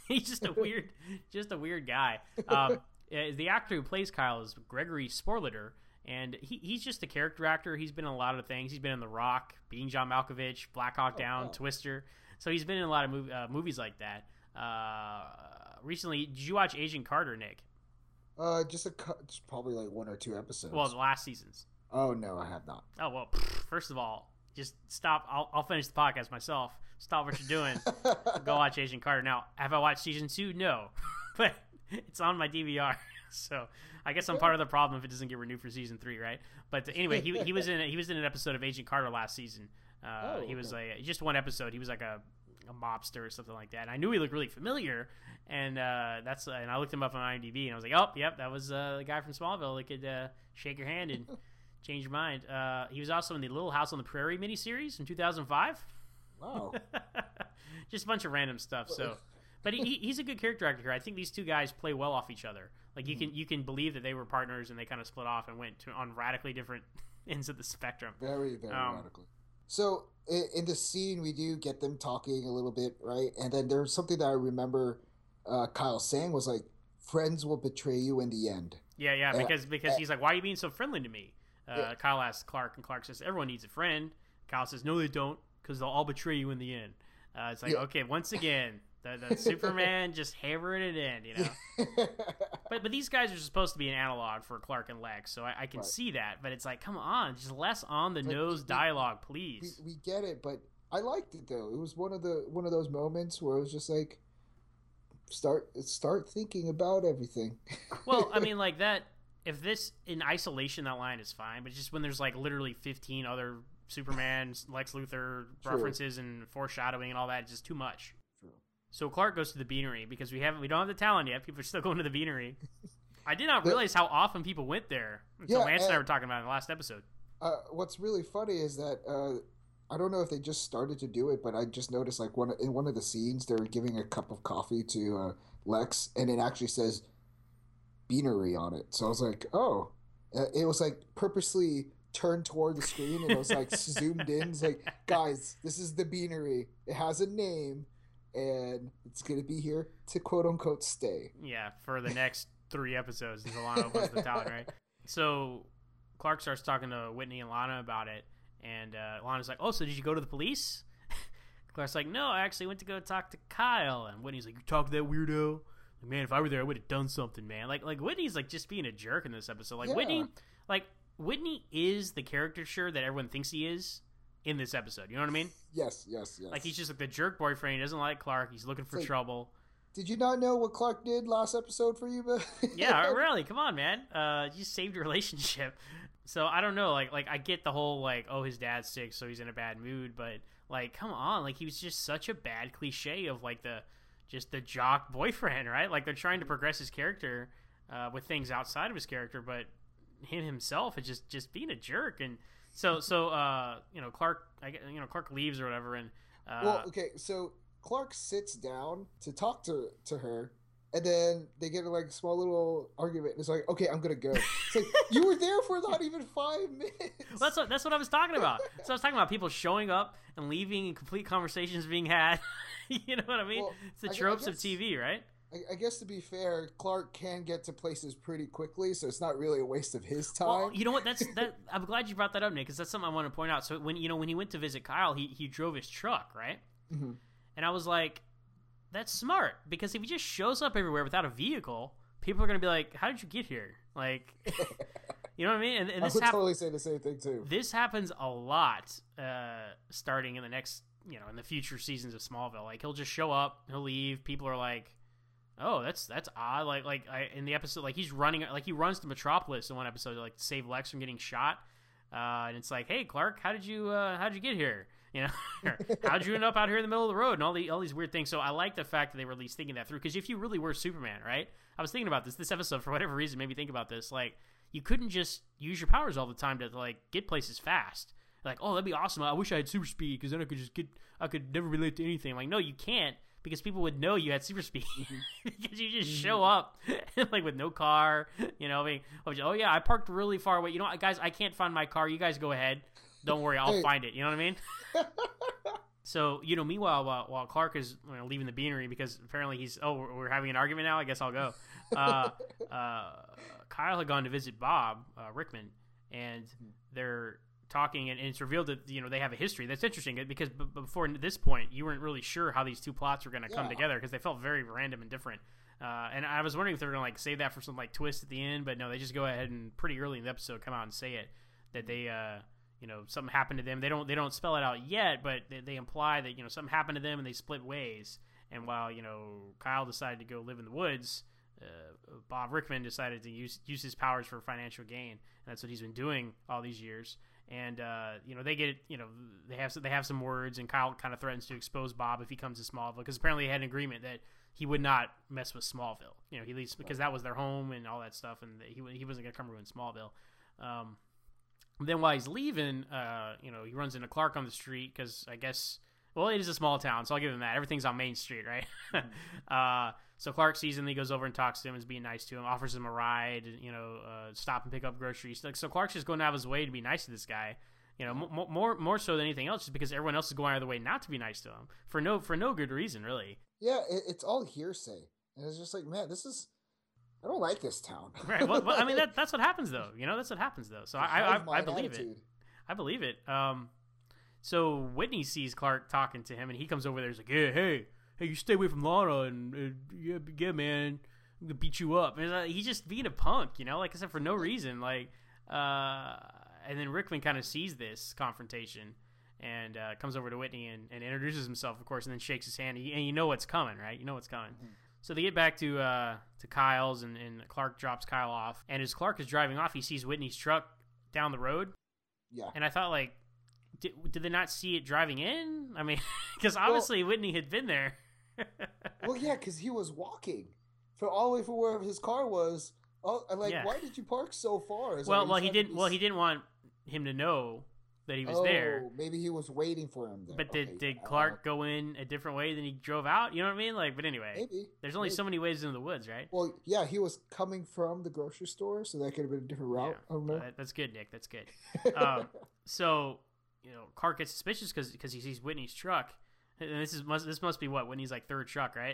He's just a weird, just a weird guy. Um, uh, the actor who plays Kyle is Gregory Sporliter, and he, he's just a character actor. He's been in a lot of things. He's been in The Rock, Being John Malkovich, Black Hawk Down, oh, wow. Twister. So he's been in a lot of mov- uh, movies like that. Uh, recently, did you watch Agent Carter, Nick? Uh, just a cu- just probably like one or two episodes. Well, the last seasons. Oh no, I have not. Oh well. First of all, just stop. I'll, I'll finish the podcast myself. Stop what you're doing. Go watch Agent Carter. Now, have I watched season two? No, but it's on my D V R. So I guess I'm part of the problem if it doesn't get renewed for season three, right? But anyway, he he was in he was in an episode of Agent Carter last season. Uh, oh, he was okay. a just one episode. He was like a, a mobster or something like that. And I knew he looked really familiar, and uh, that's uh, and I looked him up on IMDb, and I was like, oh, yep, that was uh, the guy from Smallville that could uh, shake your hand and change your mind. Uh, he was also in the Little House on the Prairie miniseries in two thousand five. Wow. Just a bunch of random stuff. So, but he, he's a good character actor here. I think these two guys play well off each other. Like you can you can believe that they were partners and they kind of split off and went to, on radically different ends of the spectrum. Very, very Um, radically. So in, in the scene, we do get them talking a little bit, right? And then there's something that I remember uh, Kyle saying was like, "Friends will betray you in the end." Yeah, yeah, Uh, because because uh, he's like, why are you being so friendly to me? Uh, Yeah. Kyle asks Clark, and Clark says, everyone needs a friend. Kyle says, no, they don't, because they'll all betray you in the end. Uh, it's like, Yeah. okay, once again, the, the Superman just hammering it in, you know. But but these guys are supposed to be an analog for Clark and Lex, so I, I can Right. see that. But it's like, come on, just less on the But nose we- dialogue, we, please. we get it, but I liked it though. It was one of the one of those moments where it was just like, start start thinking about everything. Well, I mean, like that. If this in isolation, that line is fine. But just when there's like literally fifteen other Superman, Lex Luthor True. references and foreshadowing and all that, it's just too much. True. So Clark goes to the Beanery because we haven't, we don't have the talent yet. People are still going to the Beanery. I did not The- realize how often people went there until Yeah, Lance and I and- were talking about it in the last episode. Uh, what's really funny is that uh, I don't know if they just started to do it, but I just noticed like one in one of the scenes they're giving a cup of coffee to uh, Lex, and it actually says Beanery on it. So I was like, oh, Uh, it was like purposely turned toward the screen, and it was like zoomed in. It's like, guys, this is the Beanery. It has a name, and it's gonna be here to quote unquote stay. Yeah, for the next three episodes until Lana opens the talent, right? So Clark starts talking to Whitney and Lana about it, and uh, Lana's like, oh, so did you go to the police? Clark's like, no, I actually went to go talk to Kyle. And Whitney's like, you talked to that weirdo? Like, man, if I were there, I would have done something, man. Like, like Whitney's like just being a jerk in this episode. Like Yeah. Whitney, like Whitney is the character sure that everyone thinks he is in this episode. You know what I mean? Yes, yes, yes. Like he's just like the jerk boyfriend. He doesn't like Clark. He's looking for It's like- trouble. Did you not know what Clark did last episode for you, but Yeah, really. Come on, man. Uh, you saved your relationship. So I don't know. Like, like I get the whole like, oh, his dad's sick, so he's in a bad mood. But like, come on. Like, he was just such a bad cliche of like the, just the jock boyfriend, right? Like they're trying to progress his character uh, with things outside of his character, but him himself is just just being a jerk. And so so uh, you know Clark, I get, you know Clark leaves or whatever, and uh, well, okay, so Clark sits down to talk to to her, and then they get like a small little argument. And it's like, okay, I'm gonna go. It's like you were there for not even five minutes. Well, that's what that's what I was talking about. So I was talking about people showing up and leaving, and complete conversations being had. You know what I mean? Well, it's the I gu- I tropes of guess- T V, right? I, I guess to be fair, Clark can get to places pretty quickly, so it's not really a waste of his time. Well, you know what? That's that. I'm glad you brought that up, Nick, because that's something I want to point out. So when you know when he went to visit Kyle, he he drove his truck, right? Mhm. And I was like, that's smart, because if he just shows up everywhere without a vehicle, people are gonna be like, how did you get here? Like, you know what I mean? And, and I this would hap- totally say the same thing too. this happens a lot, uh, starting in the next, you know, in the future seasons of Smallville. Like he'll just show up, he'll leave. People are like, "Oh, that's that's odd." Like like I, in the episode, like he's running, like he runs to Metropolis in one episode, to, like to save Lex from getting shot. Uh, and it's like, "Hey, Clark, how did you uh, how did you get here? You know, how did you end up out here in the middle of the road?" And all the all these weird things. So I like the fact that they were at least thinking that through. Because if you really were Superman, right? I was thinking about this. This episode, for whatever reason, made me think about this. Like, you couldn't just use your powers all the time to like get places fast. Like, oh, that'd be awesome. I wish I had super speed because then I could just get. I could never relate to anything. Like, no, you can't, because people would know you had super speed because you just show up like with no car. You know, I mean, oh yeah, I parked really far away. You know what, guys, I can't find my car. You guys go ahead. Don't worry, I'll Hey. find it. You know what I mean? So, you know, meanwhile, while, while Clark is you know, leaving the beanery because apparently he's, oh, we're, we're having an argument now. I guess I'll go. Uh, uh, Kyle had gone to visit Bob uh, Rickman, and they're talking, and, and it's revealed that, you know, they have a history. That's interesting because b- before this point, you weren't really sure how these two plots were going to Yeah. come together because they felt very random and different. Uh, and I was wondering if they were going to, like, save that for some, like, twist at the end, but no, they just go ahead and pretty early in the episode come out and say it, that they, uh, you know, something happened to them. They don't they don't spell it out yet, but they, they imply that, you know, something happened to them and they split ways. And while, you know, Kyle decided to go live in the woods, uh, Bob Rickman decided to use use his powers for financial gain. And that's what he's been doing all these years. And, uh, you know, they get, you know, they have, they have some words, and Kyle kind of threatens to expose Bob if he comes to Smallville, because apparently they had an agreement that he would not mess with Smallville. You know, he leaves because that was their home and all that stuff, and he, he wasn't going to come ruin Smallville. Um, Then while he's leaving, uh, you know, he runs into Clark on the street because I guess, well, it is a small town, so I'll give him that. Everything's on Main Street, right? Mm-hmm. uh, so Clark sees him, he goes over and talks to him, is being nice to him, offers him a ride, you know, uh, stop and pick up groceries. So Clark's just going out of his way to be nice to this guy, you know, m- more more so than anything else, just because everyone else is going out of their way not to be nice to him for no for no good reason, really. Yeah, it, it's all hearsay, and it's just like, man, this is. I don't like this town. Right. Well, well, I mean, that, that's what happens, though. You know, that's what happens, though. So I, I, I, I believe attitude. it. I believe it. Um, so Whitney sees Clark talking to him, and he comes over there. He's like, "Hey, hey, hey, you stay away from Lana, and uh, yeah, yeah, man, I'm gonna beat you up." And uh, he's just being a punk, you know, like I said, for no reason. Like, uh, and then Rickman kind of sees this confrontation and uh, comes over to Whitney and, and introduces himself, of course, and then shakes his hand. And you, and you know what's coming, right? You know what's coming. Mm-hmm. So they get back to uh, to Kyle's, and, and Clark drops Kyle off. And as Clark is driving off, he sees Whitney's truck down the road. Yeah. And I thought, like, did, did they not see it driving in? I mean, because obviously well, Whitney had been there. Well, yeah, because he was walking for all the way from where his car was. Oh, like, yeah. Why did you park so far? Is well, like, well, he didn't. Be... Well, he didn't want him to know that he was oh, there. Maybe he was waiting for him there. But did, okay. did Clark uh, go in a different way than he drove out? You know what I mean? Like, but anyway, maybe there's only maybe. so many ways into the woods, right? Well, yeah, he was coming from the grocery store, so that could have been a different route. Yeah. I don't know. Uh, that's good, Nick. That's good. um, so, you know, Clark gets suspicious because because he sees Whitney's truck, and this is must this must be what Whitney's like third truck, right?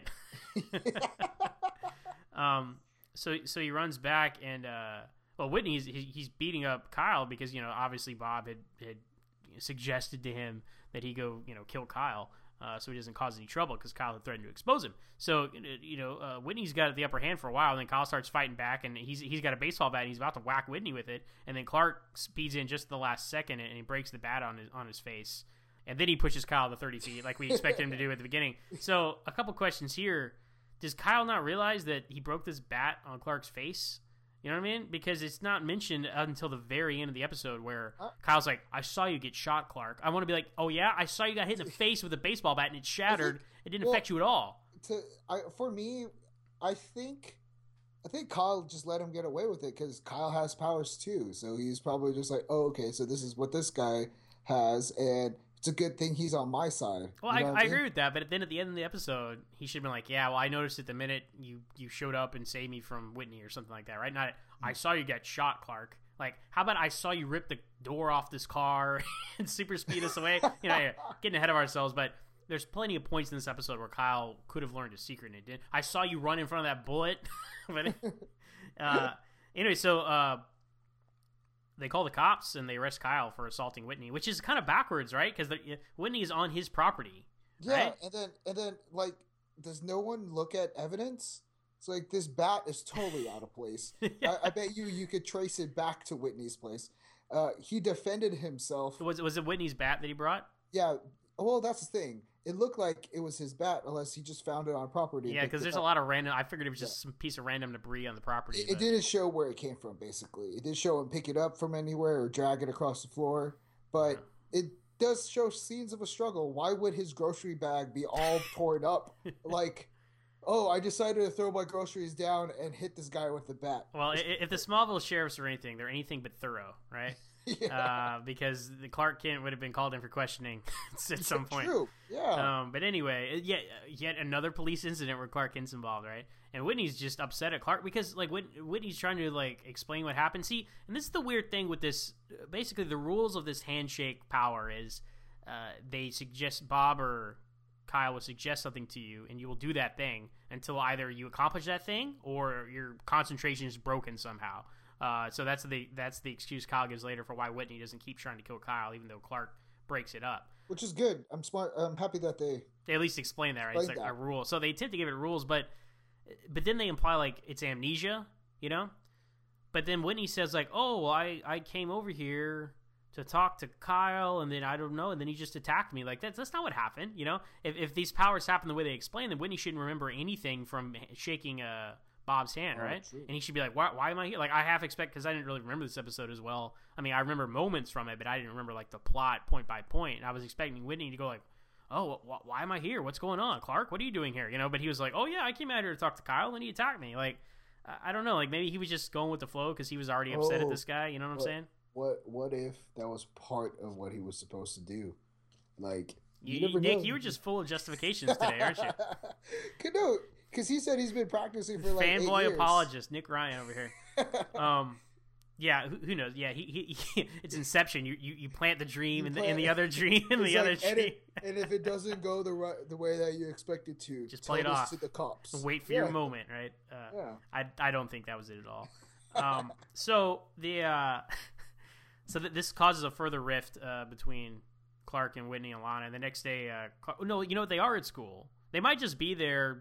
um. So so he runs back, and uh, well, Whitney's he, he's beating up Kyle because you know obviously Bob had had suggested to him that he go, you know, kill Kyle, uh, so he doesn't cause any trouble because Kyle had threatened to expose him. So, you know, uh, Whitney's got the upper hand for a while, and then Kyle starts fighting back, and he's he's got a baseball bat, and he's about to whack Whitney with it, and then Clark speeds in just the last second, and he breaks the bat on his on his face, and then he pushes Kyle to thirty feet like we expected him to do at the beginning. So, a couple questions here: does Kyle not realize that he broke this bat on Clark's face? You know what I mean? Because it's not mentioned until the very end of the episode where uh, Kyle's like, I saw you get shot, Clark. I want to be like, oh, yeah? I saw you got hit in the face with a baseball bat and it shattered. Think, it didn't well, affect you at all. To, I, for me, I think I think Kyle just let him get away with it because Kyle has powers too. So he's probably just like, oh, okay, so this is what this guy has, and it's a good thing he's on my side. Well, you know I, I agree with that, but then at the end of the episode, he should have been like, yeah, well, I noticed it the minute you, you showed up and saved me from Whitney or something like that, right? Not, I saw you get shot, Clark. Like, how about I saw you rip the door off this car and super speed us away? You know, yeah, getting ahead of ourselves, but there's plenty of points in this episode where Kyle could have learned a secret and it did. I saw you run in front of that bullet. but uh, anyway, so... Uh, they call the cops and they arrest Kyle for assaulting Whitney, which is kind of backwards, right? Because Whitney is on his property. Yeah, right? and then and then like, does no one look at evidence? It's like this bat is totally out of place. yeah. I, I bet you you could trace it back to Whitney's place. Uh, he defended himself. Was was it Whitney's bat that he brought? Yeah. Well, that's the thing. It looked like it was his bat, unless he just found it on property. Yeah, because there's up. a lot of random. I figured it was just yeah. some piece of random debris on the property. It, it didn't show where it came from. Basically, it didn't show him pick it up from anywhere or drag it across the floor. But yeah. it does show scenes of a struggle. Why would his grocery bag be all torn up? Like, oh, I decided to throw my groceries down and hit this guy with the bat. Well, if the Smallville sheriffs are anything, they're anything but thorough, right? Yeah. Uh, because the Clark Kent would have been called in for questioning at some point. True, yeah. Um, but anyway, yet yet another police incident where Clark Kent's involved, right? And Whitney's just upset at Clark because like Whitney's trying to like explain what happened. See, and this is the weird thing with this. Basically, the rules of this handshake power is uh, they suggest Bob or Kyle will suggest something to you, and you will do that thing until either you accomplish that thing or your concentration is broken somehow. Uh, so that's the that's the excuse Kyle gives later for why Whitney doesn't keep trying to kill Kyle, even though Clark breaks it up. Which is good. I'm smart. I'm happy that they they at least explain that, right? It's like that. a rule. So they tend to give it rules, but but then they imply like it's amnesia, you know. But then Whitney says like, "Oh, well, I I came over here to talk to Kyle, and then I don't know, and then he just attacked me." Like that's that's not what happened, you know. If if these powers happen the way they explain, then Whitney shouldn't remember anything from shaking uh Bob's hand, oh, right? True. And he should be like, "Why why am I here?" Like I half expect because I didn't really remember this episode as well. I mean, I remember moments from it, but I didn't remember like the plot point by point. And I was expecting Whitney to go like, "Oh, wh- why am I here? What's going on, Clark? What are you doing here?" You know, but he was like, "Oh yeah, I came out here to talk to Kyle, and he attacked me." Like I, I don't know, like maybe he was just going with the flow because he was already upset oh, at this guy. You know what I'm what, saying? What What if that was part of what he was supposed to do? Like you, you Nick, know. You were just full of justifications today, aren't you? No, because he said he's been practicing for like fanboy eight years. Apologist Nick Ryan over here. um, yeah, who, who knows? Yeah, he, he, he it's Inception. You, you you plant the dream in the in the other dream in the like, other and dream. It, and if it doesn't go the right the way that you expect it to, just play it off to the cops. Wait for yeah. your moment, right? Uh, yeah. I I don't think that was it at all. Um, so the uh, so th- this causes a further rift uh, between Clark and Whitney and Lana. And the next day, uh, Clark, no, you know what? They are at school. They might just be there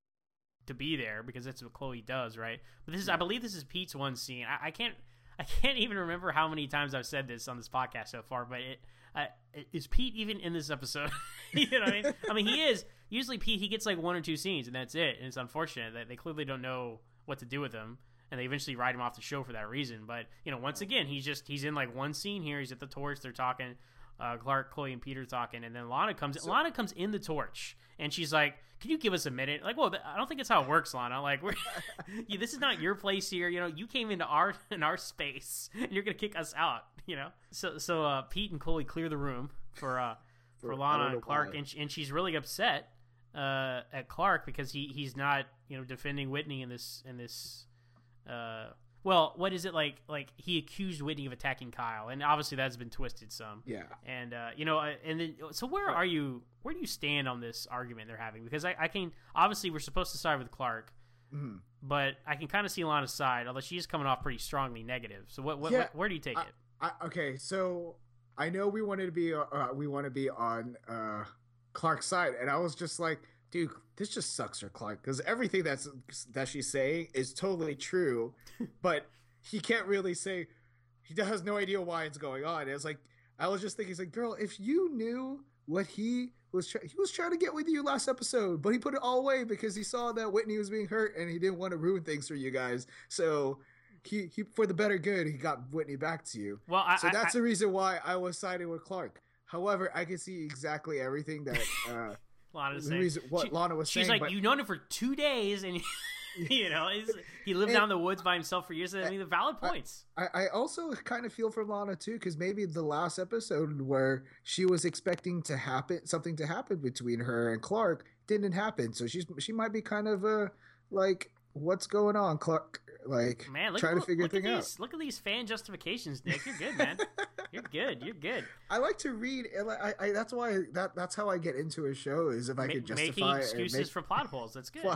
to be there because that's what Chloe does, right? But this is, I believe, this is Pete's one scene. I, I can't, I can't even remember how many times I've said this on this podcast so far. But it, uh, is Pete even in this episode? You know what I mean? I mean, he is. Usually, Pete he gets like one or two scenes, and that's it. And it's unfortunate that they clearly don't know what to do with him, and they eventually write him off the show for that reason. But you know, once again, he's just he's in like one scene here. He's at the torch. They're talking. Uh, Clark, Chloe, and Peter talking, and then Lana comes. So, Lana comes in the torch, and she's like, "Can you give us a minute?" Like, well, I don't think that's how it works, Lana. Like, we're, yeah, this is not your place here. You know, you came into our in our space, and you're gonna kick us out. You know, so so uh, Pete and Chloe clear the room for uh, for, for Lana and Clark, and, and she's really upset uh, at Clark because he, he's not you know defending Whitney in this in this. Uh, Well, what is it like? Like he accused Whitney of attacking Kyle, and obviously that's been twisted some. Yeah. And uh, you know, uh, and then so where are you? Where do you stand on this argument they're having? Because I, I can obviously we're supposed to side with Clark, mm-hmm. but I can kind of see Lana's side, although she is coming off pretty strongly negative. So what? what, Yeah, what where do you take I, it? I, okay, so I know we wanted to be uh, we want to be on uh, Clark's side, and I was just like, dude, this just sucks for Clark because everything that's that she's saying is totally true, but he can't really say he has no idea why it's going on. It's like I was just thinking, it's like, girl, if you knew what he was, try- he was trying to get with you last episode, but he put it all away because he saw that Whitney was being hurt and he didn't want to ruin things for you guys. So he, he for the better good, he got Whitney back to you. Well, I, so that's I, the reason why I was siding with Clark. However, I can see exactly everything that. Uh, Lana the reason, what she, Lana was she's saying. She's like, but, you've known him for two days, and you know he lived and, down in the woods by himself for years. I mean, the valid points. I, I also kind of feel for Lana too, because maybe the last episode where she was expecting to happen something to happen between her and Clark didn't happen, so she's she might be kind of uh like, what's going on, Clark? Like, man, look, trying look, to figure look things at out. These, look at these fan justifications, Nick. You're good, man. You're good. You're good. I like to read. I, I that's why that that's how I get into a show is if I Ma- can justify making excuses make... for plot holes. That's good.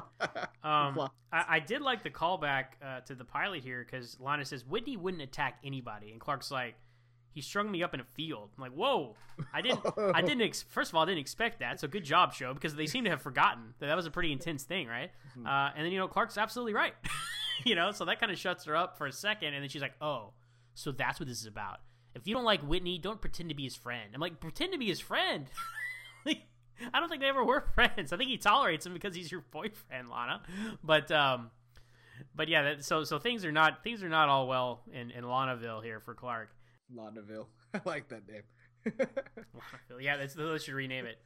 um, I, I did like the callback uh, to the pilot here because Lana says Whitney wouldn't attack anybody, and Clark's like, he strung me up in a field. I'm like, whoa! I didn't. I didn't. Ex- First of all, I didn't expect that. So good job, show, because they seem to have forgotten that that was a pretty intense thing, right? Mm-hmm. Uh, and then you know, Clark's absolutely right. You know, so that kind of shuts her up for a second, and then she's like, oh, so that's what this is about. If you don't like Whitney, don't pretend to be his friend. I'm like, pretend to be his friend? Like, I don't think they ever were friends. I think he tolerates him because he's your boyfriend, Lana. But um, but yeah, that, so so things are not things are not all well in, in Lanaville here for Clark. Lanaville. I like that name. Lanaville. Yeah, that's, let's should rename it.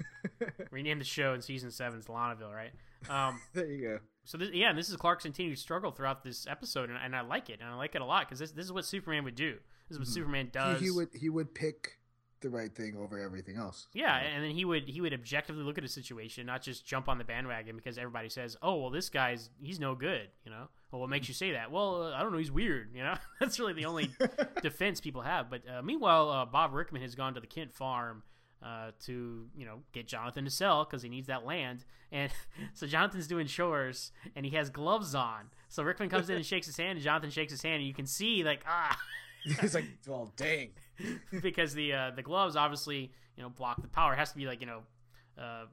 Rename the show in season seven to Lanaville, right? Um, there you go. So this, yeah, and this is Clark's continued struggle throughout this episode, and, and I like it, and I like it a lot because this this is what Superman would do. This is what mm-hmm. Superman does. He, he would he would pick the right thing over everything else. Yeah, and then he would he would objectively look at a situation, not just jump on the bandwagon because everybody says, "Oh, well, this guy's he's no good," you know. Well, what makes you say that? Well, uh, I don't know, he's weird, you know. That's really the only defense people have. But uh, meanwhile, uh, Bob Rickman has gone to the Kent farm uh, to, you know, get Jonathan to sell because he needs that land. And so Jonathan's doing chores and he has gloves on. So Rickman comes in and shakes his hand, and Jonathan shakes his hand, and you can see like, ah. He's like, well, dang. Because the uh, the gloves obviously, you know, block the power. It has to be like, you know, uh,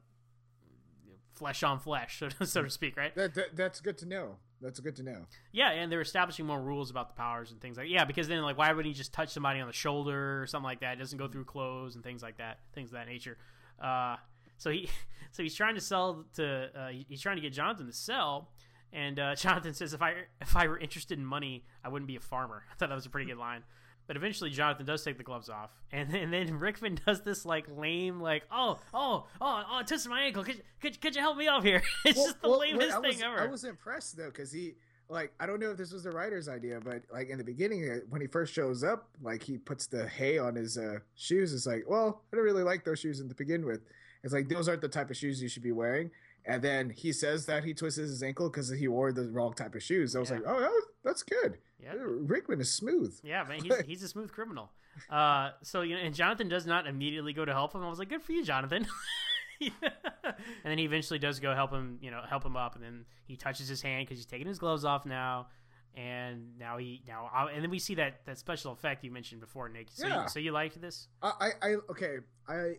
flesh on flesh, so, so to speak, right? That, that that's good to know. That's good to know. Yeah, and they're establishing more rules about the powers and things like yeah. Because then, like, why would he just touch somebody on the shoulder or something like that? It doesn't go through clothes and things like that, things of that nature. Uh, so he, so he's trying to sell to, uh, he's trying to get Jonathan to sell, and uh, Jonathan says, "If I if I were interested in money, I wouldn't be a farmer." I thought that was a pretty good line. But eventually, Jonathan does take the gloves off, and, and then Rickman does this like lame, like, "Oh, oh, oh, oh, I twisted my ankle. Could, could, could you help me up here?" It's well, just the well, lamest I was, thing ever. I was impressed though, because he, like, I don't know if this was the writer's idea, but like in the beginning, uh, when he first shows up, like he puts the hay on his uh, shoes. It's like, well, I don't really like those shoes to begin with. It's like those aren't the type of shoes you should be wearing. And then he says that he twisted his ankle because he wore the wrong type of shoes. I was Yeah. like, oh, that- that's good. Yeah. Rickman is smooth. Yeah, man, he's he's a smooth criminal. Uh, so you know, and Jonathan does not immediately go to help him. I was like, good for you, Jonathan. And then he eventually does go help him, you know, help him up, and then he touches his hand because he's taking his gloves off now, and now he now, uh, and then we see that that special effect you mentioned before, Nick. So Yeah. you, so you liked this? I, I, I okay, I,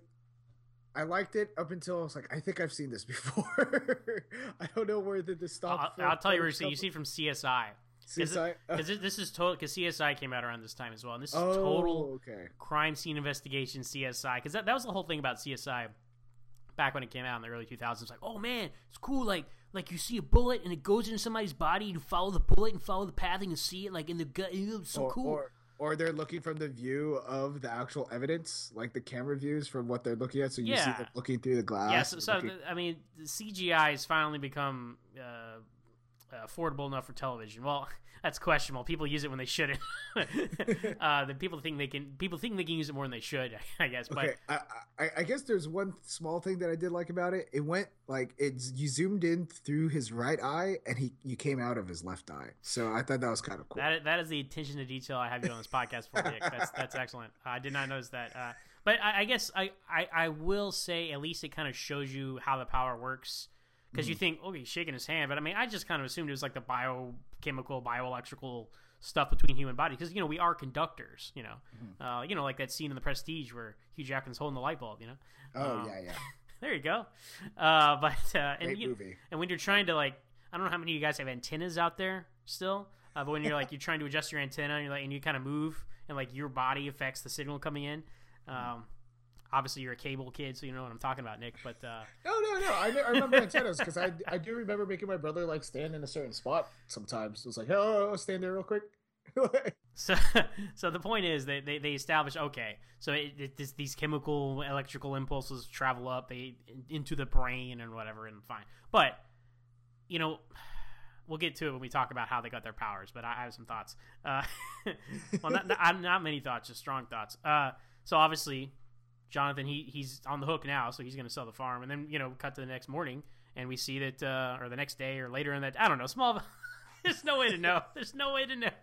I liked it up until I was like, I think I've seen this before. I don't know where did this stop. I'll, I'll tell you where you see. You see it from C S I. C S I. Because this is total. Because C S I came out around this time as well, and this is Oh, total okay. crime scene investigation C S I. Because that, that was the whole thing about C S I back when it came out in the early two thousands. Like, oh man, it's cool. Like, like you see a bullet and it goes into somebody's body, and you follow the bullet and follow the path, and you see it like in the gut. It's so or, cool. Or, or they're looking from the view of the actual evidence, like the camera views from what they're looking at. So you see Yeah. them looking through the glass. yeah. So, so looking- the, I mean, the C G I has finally become uh, affordable enough for television. Well, that's questionable. People use it when they shouldn't. uh, the people think they can. People think they can use it more than they should. I guess. But Okay, I, I, I guess there's one small thing that I did like about it. It went like it's you zoomed in through his right eye, and he you came out of his left eye. So I thought that was kind of cool. that that is the attention to detail I have you on this podcast for, Nick. That's that's excellent. I did not notice that. Uh, but I, I guess I, I, I will say at least it kind of shows you how the power works. Because you think, oh, he's shaking his hand. But, I mean, I just kind of assumed it was like the biochemical, bioelectrical stuff between human bodies. Because, you know, we are conductors, you know. Mm-hmm. Uh, you know, like that scene in The Prestige where Hugh Jackman's holding the light bulb, you know. Oh, um, yeah, yeah. There you go. Uh, but uh, and, Great you, movie. and when you're trying to, like, I don't know how many of you guys have antennas out there still. Uh, but when you're, like, you're trying to adjust your antenna and, you're like, and you kind of move and, like, your body affects the signal coming in. Um Obviously, you're a cable kid, so you know what I'm talking about, Nick. But uh, No, no, no. I, I remember antennas because I, I do remember making my brother like stand in a certain spot sometimes. It was like, oh, stand there real quick. so, so the point is they they, they establish okay, so it, it, this, these chemical electrical impulses travel up they into the brain and whatever, and fine. But you know, we'll get to it when we talk about how they got their powers. But I, I have some thoughts. Uh, well, not, not not many thoughts, just strong thoughts. Uh, so obviously. Jonathan, he he's on the hook now, so he's going to sell the farm. And then, you know, cut to the next morning, and we see that, uh, or the next day, or later in that, I don't know, small. There's no way to know. There's no way to know.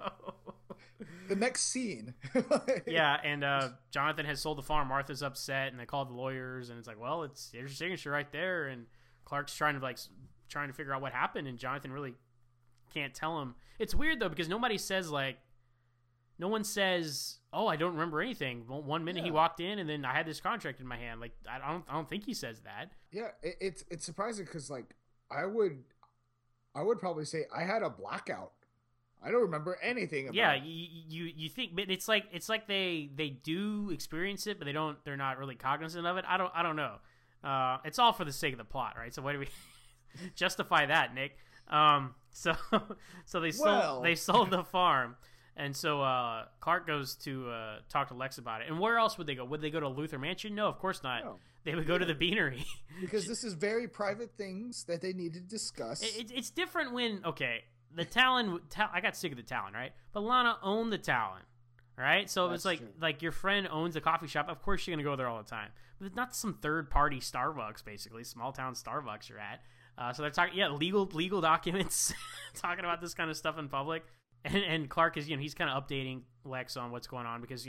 The next scene. Yeah, and uh, Jonathan has sold the farm. Martha's upset, and they call the lawyers, and it's like, well, it's there's your signature right there. And Clark's trying to like trying to figure out what happened, and Jonathan really can't tell him. It's weird though because nobody says like. No one says, "Oh, I don't remember anything." Well, one minute yeah. he walked in, and then I had this contract in my hand. Like, I don't, I don't think he says that. Yeah, it, it's it's surprising because like I would, I would probably say I had a blackout. I don't remember anything about. Yeah, it. you, you you think, but it's like it's like they they do experience it, but they don't. They're not really cognizant of it. I don't I don't know. Uh, it's all for the sake of the plot, right? So why do we justify that, Nick? Um, so so they sold Well. they sold the farm. And so uh, Clark goes to uh, talk to Lex about it. And where else would they go? Would they go to Luther Mansion? No, of course not. No. They would go to the Beanery. Because this is very private things that they need to discuss. It, it, it's different when, okay, the Talon, ta- I got sick of the Talon, right? But Lana owned the Talon, right? So That's it's like true. like your friend owns a coffee shop. Of course you're going to go there all the time. But it's not some third-party Starbucks, basically, small-town Starbucks you're at. Uh, so they're talking, yeah, legal legal documents, talking about this kind of stuff in public. And, and Clark is, you know, he's kind of updating Lex on what's going on because, you know,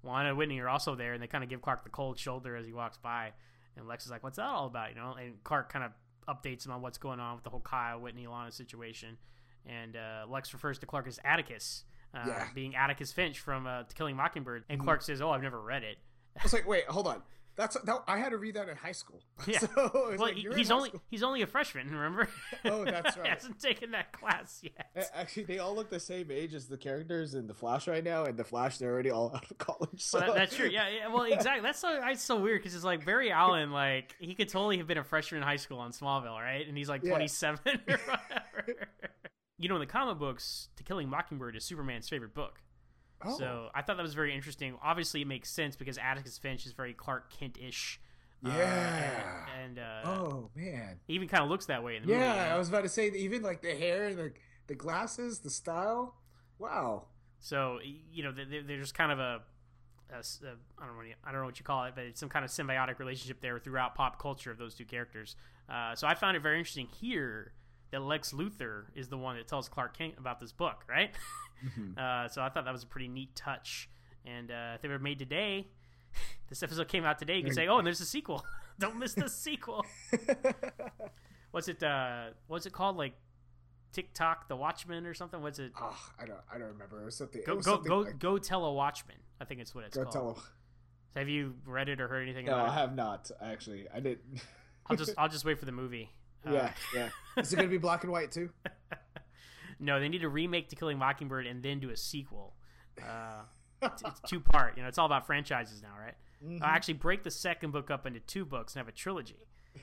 Lana and Whitney are also there, and they kind of give Clark the cold shoulder as he walks by. And Lex is like, "What's that all about?" You know, and Clark kind of updates him on what's going on with the whole Kyle, Whitney, Lana situation. And uh, Lex refers to Clark as Atticus, uh, Yeah. being Atticus Finch from uh, To Killing Mockingbird. And Clark says, "Oh, I've never read it." I was like, wait, hold on. That's that, I had to read that in high school. Yeah. So it was Well, like, he- you're in he's high only school. he's only a freshman, remember? Oh, that's he right. hasn't taken that class yet. A- Actually, they all look the same age as the characters in the Flash right now, and the Flash they're already all out of college. So. Well, that, that's true. Yeah, yeah. Well, exactly. That's so that's so weird because it's like Barry Allen, like he could totally have been a freshman in high school on Smallville, right? And he's like Yeah. twenty-seven or whatever. You know, in the comic books, To Killing Mockingbird is Superman's favorite book. Oh. So I thought that was very interesting. Obviously, it makes sense because Atticus Finch is very Clark Kent-ish. Uh, Yeah. and uh, Oh man. he even kind of looks that way in the Yeah, movie. you know? I was about to say even like the hair, the the glasses, the style. Wow. So you know, there- there's kind of a, a s- a- I don't know, what you- I don't know what you call it, but it's some kind of symbiotic relationship there throughout pop culture of those two characters. Uh, so I found it very interesting here that Lex Luthor is the one that tells Clark Kent about this book, right? uh, so I thought that was a pretty neat touch. And uh, if they were made today, this episode came out today, you can say, "Oh, and there's a sequel. Don't miss the sequel." What's it? Uh, what's it called? Like TikTok, The Watchmen, or something? What's it? Oh, I don't I don't remember. It was something. Go it was go something go like, go tell a Watchman. I think it's what it's go called. tell him. So have you read it or heard anything No, about I it? have not actually. I didn't. I'll just I'll just wait for the movie. Uh, yeah, yeah. Is it gonna be black and white too? No, they need to remake To Killing Mockingbird and then do a sequel. Uh, it's, it's two part. You know, it's all about franchises now, right? Mm-hmm. Uh, actually, break the second book up into two books and have a trilogy.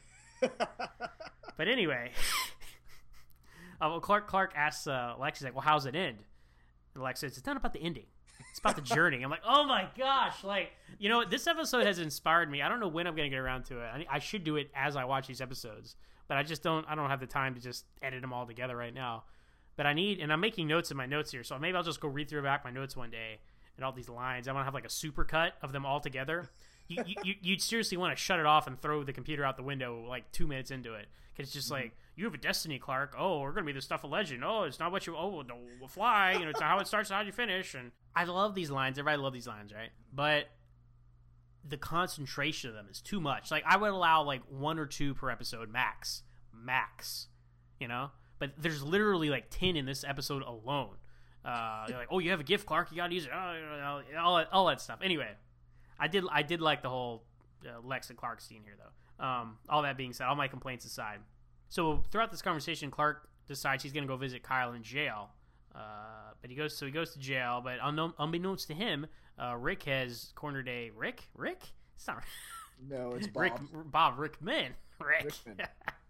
But anyway, uh, well, Clark Clark asks uh, Lex, he's like, "Well, how's it end?" And Lex says, "It's not about the ending. It's about the journey." I'm like, "Oh my gosh!" Like, you know, this episode has inspired me. I don't know when I'm gonna get around to it. I, I should do it as I watch these episodes, but I just don't. I don't have the time to just edit them all together right now. But I need, and I'm making notes in my notes here, so maybe I'll just go read through back my notes one day and all these lines. I want to have like a super cut of them all together. you, you, you'd seriously want to shut it off and throw the computer out the window like two minutes into it. Because it's just like, "You have a destiny, Clark. Oh, we're going to be the stuff of legend. Oh, it's not what you, oh, no, we'll fly. You know, it's not how it starts, how you finish." And I love these lines. Everybody love these lines, right? But the concentration of them is too much. Like, I would allow like one or two per episode max. Max. You know? But there's literally like ten in this episode alone. Uh, they're like, "Oh, you have a gift, Clark. You got to use it." Oh, you know, all, that, all that stuff. Anyway, I did I did like the whole uh, Lex and Clark scene here, though. Um, all that being said, all my complaints aside. So throughout this conversation, Clark decides he's going to go visit Kyle in jail. Uh, but he goes, so he goes to jail. But unknown, unbeknownst to him, uh, Rick has cornered a Rick. Rick? It's not No, it's Bob. Rick. Bob Rickman. Rick. Rickman.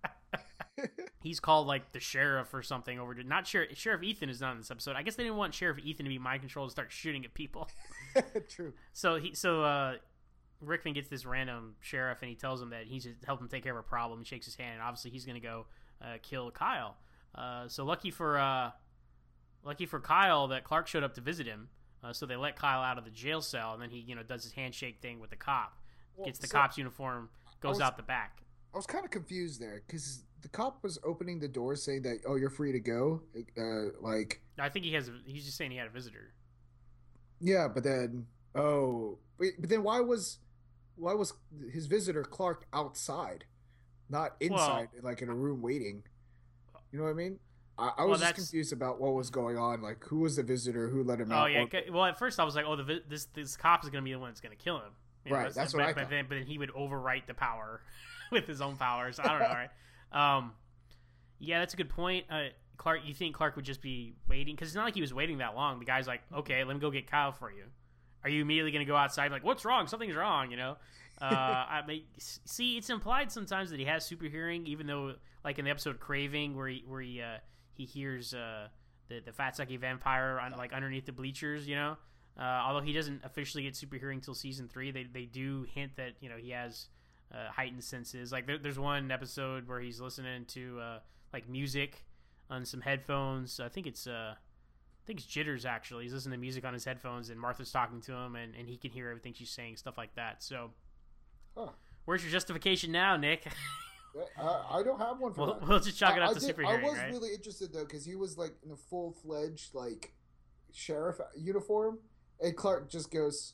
He's called like the sheriff or something over to not Sheriff Sheriff Ethan is not in this episode. I guess they didn't want Sheriff Ethan to be mind controlled and start shooting at people. True. So he so uh, Rickman gets this random sheriff and he tells him that he's helped him take care of a problem. He shakes his hand and obviously he's gonna go uh, kill Kyle. Uh, so lucky for uh, lucky for Kyle that Clark showed up to visit him. Uh, so they let Kyle out of the jail cell and then he you know does his handshake thing with the cop, Well, gets the so- cop's uniform, goes was- out the back. I was kind of confused there because the cop was opening the door saying that, "Oh, you're free to go." Uh, like, I think he has. A, he's just saying he had a visitor. yeah, but then, oh, but, but then why was why was his visitor Clark outside, not inside, like in a room waiting? You know what I mean? I, I Well, was just that's- confused about what was going on. Like, who was the visitor? Who let him Oh out? yeah. Or- ca- Well, at first I was like, "Oh, the vi- this this cop is going to be the one that's going to kill him." You know, Right, that's what but, I but thought. then, but then he would overwrite the power with his own powers. I don't know, right? Um, yeah, that's a good point. Uh, Clark, you think Clark would just be waiting? Because it's not like he was waiting that long. The guy's like, "Okay, let me go get Kyle for you." Are you immediately going to go outside like, "What's wrong? Something's wrong," you know? Uh, I mean, s- see, it's implied sometimes that he has super hearing, even though, like in the episode Craving, where he where he uh, he hears uh, the the fat sucky vampire on, like underneath the bleachers, you know. Uh, although he doesn't officially get super hearing until season three, they they do hint that you know he has uh, heightened senses. Like there, there's one episode where he's listening to uh, like music on some headphones. I think it's uh, I think it's Jitters actually. He's listening to music on his headphones, and Martha's talking to him, and, and he can hear everything she's saying, stuff like that. So, Huh. where's your justification now, Nick? I, I don't have one for we'll, that. we'll just chalk it I- up I to did- super I hearing, was right? really interested though because he was like in a full fledged like sheriff uniform, and Clark just goes,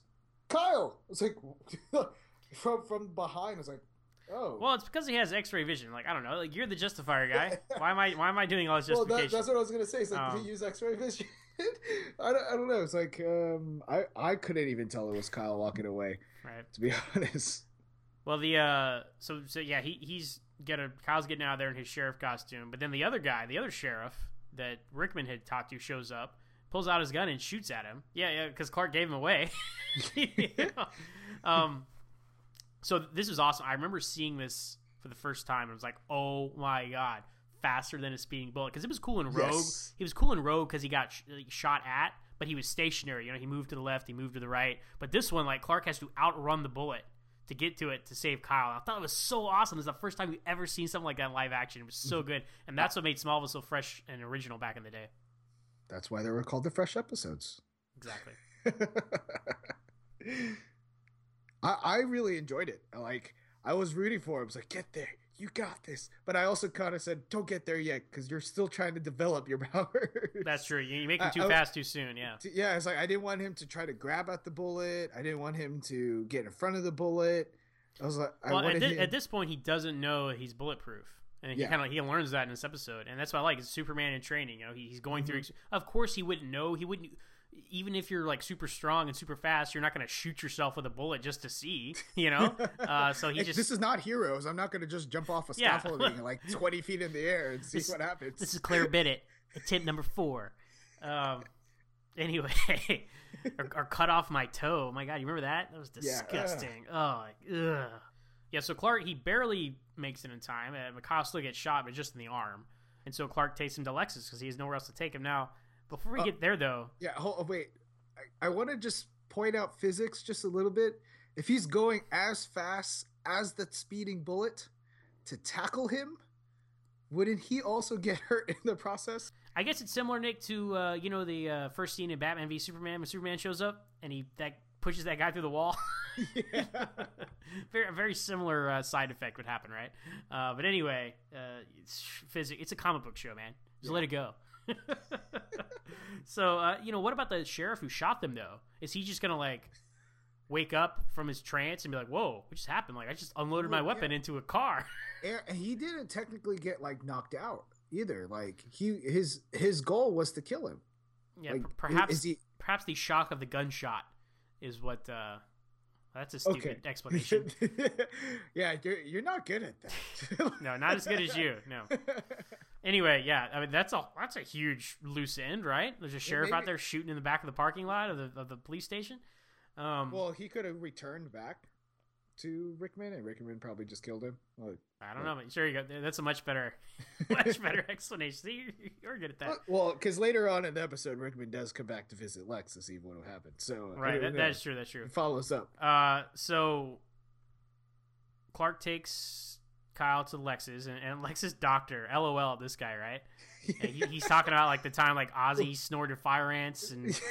Kyle. It's like from from behind. It's like, oh. Well, it's because he has X-ray vision. Like I don't know. Like you're the Justifier guy. Why am I? Why am I doing all this Well, justification? that, that's what I was gonna say. It's like, Um, did he use X-ray vision? I don't, I don't know. It's like um, I I couldn't even tell it was Kyle walking away. Right. To be honest. Well, the uh, so so yeah, he he's gonna Kyle's getting out of there in his sheriff costume, but then the other guy, the other sheriff that Rickman had talked to, shows up, pulls out his gun and shoots at him. Yeah, yeah, because Clark gave him away. You know? Um, so this was awesome. I remember seeing this for the first time. I was like, oh my god, faster than a speeding bullet. Because it was cool in Rogue. Yes. He was cool in Rogue because he got sh- shot at, but he was stationary. You know, he moved to the left, he moved to the right. But this one, like Clark has to outrun the bullet to get to it to save Kyle. I thought it was so awesome. This is the first time we've ever seen something like that in live action. It was so good, and that's what made Smallville so fresh and original back in the day. That's why they were called the fresh episodes. Exactly. I I really enjoyed it. Like I was rooting for him. I was like, get there, you got this. But I also kind of said, don't get there yet because you're still trying to develop your powers. That's true. You make him too I- I- fast too soon. Yeah. Yeah, it's like I didn't want him to try to grab at the bullet. I didn't want him to get in front of the bullet. I was like, I Well, wanted at, thi- him. at this point, he doesn't know he's bulletproof, and he Yeah. kind of he learns that in this episode, and that's what I like. It's Superman in training. You know, he, he's going Mm-hmm. through. ex- Of course, he wouldn't know. He wouldn't. Even if you're like super strong and super fast, you're not going to shoot yourself with a bullet just to see. You know. Uh, so he Like, just. this is not Heroes. I'm not going to just jump off a Yeah. scaffolding like twenty feet in the air and see This- what happens. This is Claire Bennett, attempt number four. Um. Anyway, or, or cut off my toe. Oh my god, you remember that? That was Yeah, ugh. disgusting. Oh, like, ugh. Yeah, so Clark, he barely makes it in time. Uh, Kyle still gets shot, but just in the arm. And so Clark takes him to Lexus because he has nowhere else to take him. Now, before we Uh, get there, though, Yeah, hold, oh, wait. I, I want to just point out physics just a little bit. If he's going as fast as the speeding bullet to tackle him, wouldn't he also get hurt in the process? I guess it's similar, Nick, to uh, you know the uh, first scene in Batman v Superman when Superman shows up and he that pushes that guy through the wall. Yeah. very, a very similar uh, side effect would happen, right? Uh, but anyway, uh, it's physics. It's a comic book show, man. Just Yeah. let it go. So, uh, you know, what about the sheriff who shot them, though? Is he just gonna like wake up from his trance and be like, "Whoa, what just happened? Like, I just unloaded my Well, weapon yeah. into a car." And he didn't technically get like knocked out either. Like he his his goal was to kill him. Yeah, Like, per- perhaps is he- perhaps the shock of the gunshot is what. Uh, that's a stupid Okay. explanation. Yeah, you're you're not good at that. No, not as good as you. No. Anyway, yeah, I mean that's a that's a huge loose end, right? There's a sheriff out maybe- there shooting in the back of the parking lot of the of the police station. Um, Well, he could have returned back to Rickman, and Rickman probably just killed him. Like, I don't know, but sure you go. That's a much better, much better explanation. See, you're, you're good at that, well, because later on in the episode, Rickman does come back to visit Lex to see what will happen. So, uh, right? you That, know, that's true. That's true. He follows up. Uh, so Clark takes Kyle to Lex's, and, and Lex's doctor, LOL, this guy, right? And he, he's talking about like the time like Ozzy snorted fire ants, and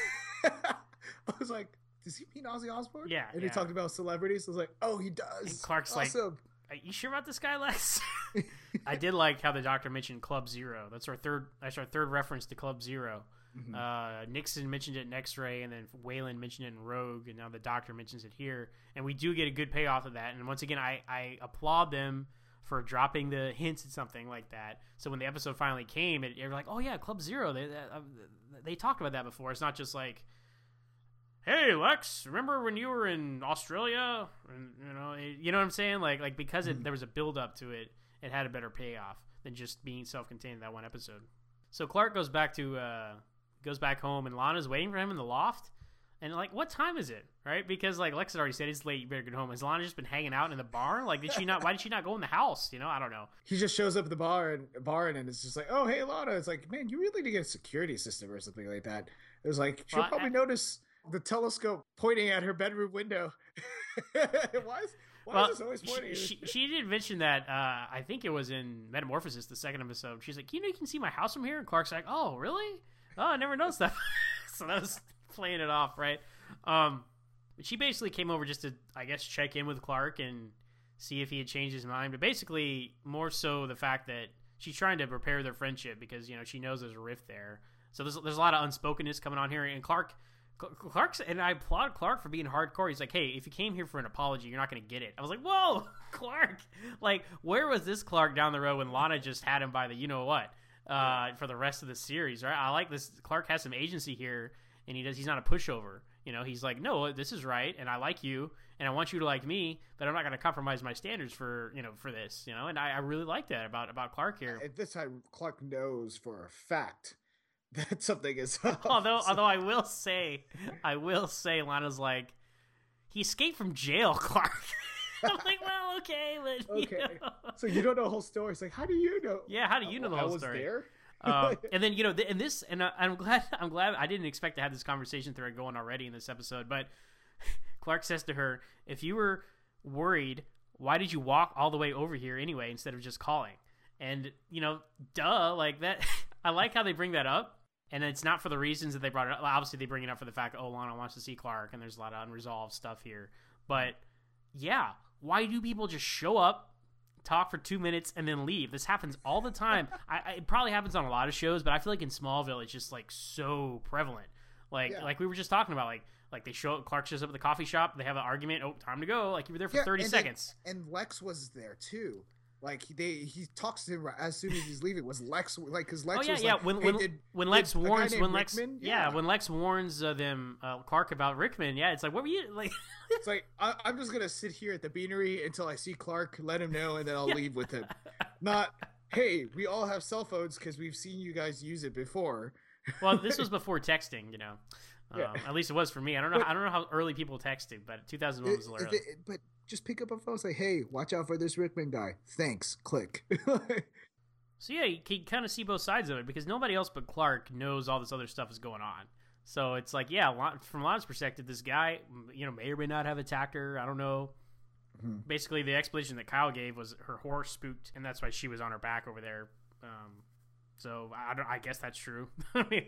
I was like, does he mean Ozzy Osbourne? Yeah, And yeah. he talked about celebrities. I was like, oh, he does. And Clark's like, awesome. are you sure about this guy, Lex? I did like how the doctor mentioned Club Zero. That's our third. That's our third reference to Club Zero. Mhm. Uh, Nixon mentioned it in X-Ray, and then Wayland mentioned it in Rogue, and now the Doctor mentions it here. And we do get a good payoff of that. And once again, I, I applaud them for dropping the hints at something like that. So when the episode finally came, it, you're like, oh yeah, Club Zero. They uh, they talked about that before. It's not just like, hey Lex, remember when you were in Australia? And you know, it, you know what I'm saying? Like like because it, there was a build up to it, it had a better payoff than just being self-contained in that one episode. So Clark goes back to uh, goes back home, and Lana's waiting for him in the loft. And like, what time is it? Right? Because like Lex had already said, it's late. You better get home. Has Lana just been hanging out in the barn? Like, did she not? Why did she not go in the house? You know, I don't know. He just shows up at the bar and barn, and it's just like, oh, hey, Lana. It's like, man, you really need to get a security system or something like that. It was like, she'll Well, probably I- notice the telescope pointing at her bedroom window. why is, why Well, is this always pointing? she, she, she did mention that. Uh, I think it was in Metamorphosis, the second episode. She's like, you know, you can see my house from here. And Clark's like, oh, really? Oh, I never noticed that. So that was playing it off, right? Um, but she basically came over just to, I guess, check in with Clark and see if he had changed his mind. But basically, more so the fact that she's trying to repair their friendship because, you know, she knows there's a rift there. So there's, there's a lot of unspokenness coming on here. And Clark Clark's, and I applaud Clark for being hardcore. He's like, hey, if you came here for an apology, you're not going to get it. I was like, whoa, Clark. Like, where was this Clark down the road when Lana just had him by the you-know-what uh, for the rest of the series, right? I like this. Clark has some agency here, and he does. He's not a pushover. You know, he's like, no, this is right, and I like you, and I want you to like me, but I'm not going to compromise my standards for, you know, for this, you know? And I, I really like that about, about Clark here. At this time, Clark knows for a fact that something is up. Although, although I will say, I will say, Lana's like, he escaped from jail, Clark. I'm like, well, okay, but Okay. you know. So you don't know the whole story. It's like, how do you know? Yeah, how do you know the I whole was story? there. uh, and then you know, th- and this, and uh, I'm glad, I'm glad I didn't expect to have this conversation thread going already in this episode. But Clark says to her, "If you were worried, why did you walk all the way over here anyway instead of just calling?" And you know, duh, like that. I like how they bring that up, and it's not for the reasons that they brought it up. Obviously, they bring it up for the fact, oh, Lana wants to see Clark, and there's a lot of unresolved stuff here. But yeah, why do people just show up, talk for two minutes, and then leave? This happens all the time. I, I, it probably happens on a lot of shows, but I feel like in Smallville, it's just like so prevalent. Like, Yeah. like we were just talking about, like, like they show Clark shows up at the coffee shop, they have an argument. Oh, time to go! Like you were there for Yeah, thirty and then- seconds. and Lex was there too. Like he- they, he talks to him right as soon as he's leaving. Was Lex like? Because Lex Oh yeah, was yeah. like, When hey, when, did- when Lex did a guy warns named when Lex Rickman? yeah. when Lex warns uh, them uh, Clark about Rickman, yeah, it's like, what were you like? It's like I, I'm just gonna sit here at the beanery until I see Clark, let him know, and then I'll Yeah. leave with him. Not, hey, we all have cell phones because we've seen you guys use it before. Well, this was before texting, you know. Um, Yeah. At least it was for me. I don't know. But- I don't know how early people texted, but two thousand one was a It- little early. it- but just pick up a phone, and say, hey, watch out for this Rickman guy. Thanks. Click. So yeah, you can kind of see both sides of it because nobody else but Clark knows all this other stuff is going on. So it's like, yeah, Lon- from Lana's perspective, this guy, you know, may or may not have attacked her. I don't know. Mhm. Basically, the explanation that Kyle gave was her horse spooked, and that's why she was on her back over there. Um, so I don't. I guess that's true. I mean,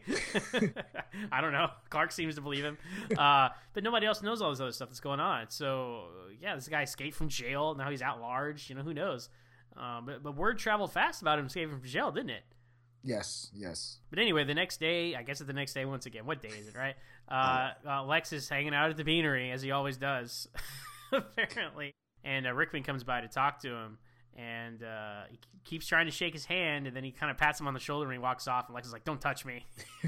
I don't know. Clark seems to believe him, uh, but nobody else knows all this other stuff that's going on. So yeah, this guy escaped from jail. Now he's at large. You know, who knows? Um, but but word traveled fast about him escaping from jail, didn't it? Yes, yes. But anyway, the next day, I guess it's the next day once again. What day is it, right? Uh, uh, Lex is hanging out at the beanery, as he always does, apparently. And uh, Rickman comes by to talk to him, and uh, he keeps trying to shake his hand, and then he kind of pats him on the shoulder, and he walks off, and Lex is like, don't touch me.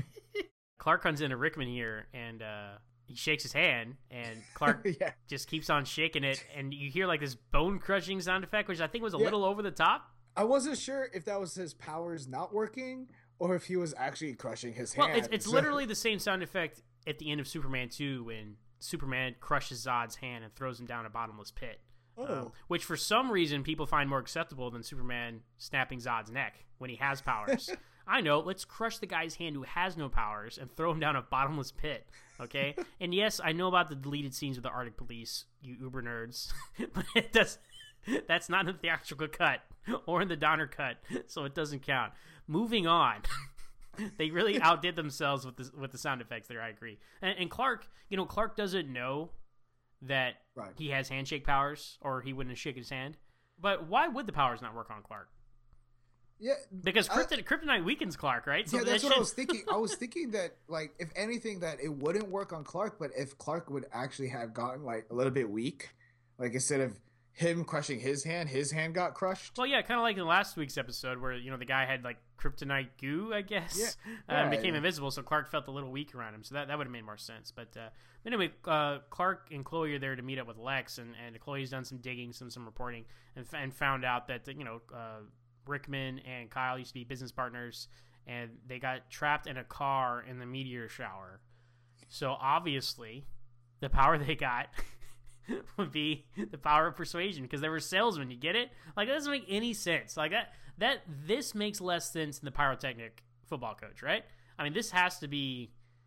Clark comes into Rickman here, and uh, he shakes his hand, and Clark Yeah. just keeps on shaking it, and you hear like this bone-crushing sound effect, which I think was a Yeah. little over the top. I wasn't sure if that was his powers not working or if he was actually crushing his Well, hand. it's, it's literally the same sound effect at the end of Superman two when Superman crushes Zod's hand and throws him down a bottomless pit. Oh. Um, which for some reason people find more acceptable than Superman snapping Zod's neck when he has powers. I know, let's crush the guy's hand who has no powers and throw him down a bottomless pit, okay? And yes, I know about the deleted scenes of the Arctic Police, you uber nerds, but it does that's not in the theatrical cut or in the Donner cut, so it doesn't count. Moving on. They really outdid themselves with the with the sound effects there. I agree. And, and Clark, you know, Clark doesn't know that Right. he has handshake powers, or he wouldn't have shaken his hand. But why would the powers not work on Clark? Yeah, Because I- kryptonite, kryptonite weakens Clark, right? yeah, that's that what I should- was thinking. I was thinking that, like, if anything, that it wouldn't work on Clark, but if Clark would actually have gotten like a little bit weak, like instead of him crushing his hand, his hand got crushed. Well, yeah, kind of like in last week's episode where, you know, the guy had, like, kryptonite goo, I guess, Yeah. uh, and Yeah, became yeah. invisible, so Clark felt a little weak around him, so that, that would have made more sense. But uh, anyway, uh, Clark and Chloe are there to meet up with Lex, and, and Chloe's done some digging, some some reporting, and, f- and found out that, you know, uh, Rickman and Kyle used to be business partners, and they got trapped in a car in the meteor shower. So obviously, the power they got would be the power of persuasion because they were salesmen. You get it? Like that doesn't make any sense. Like that that this makes less sense than the pyrotechnic football coach, right? I mean, this has to be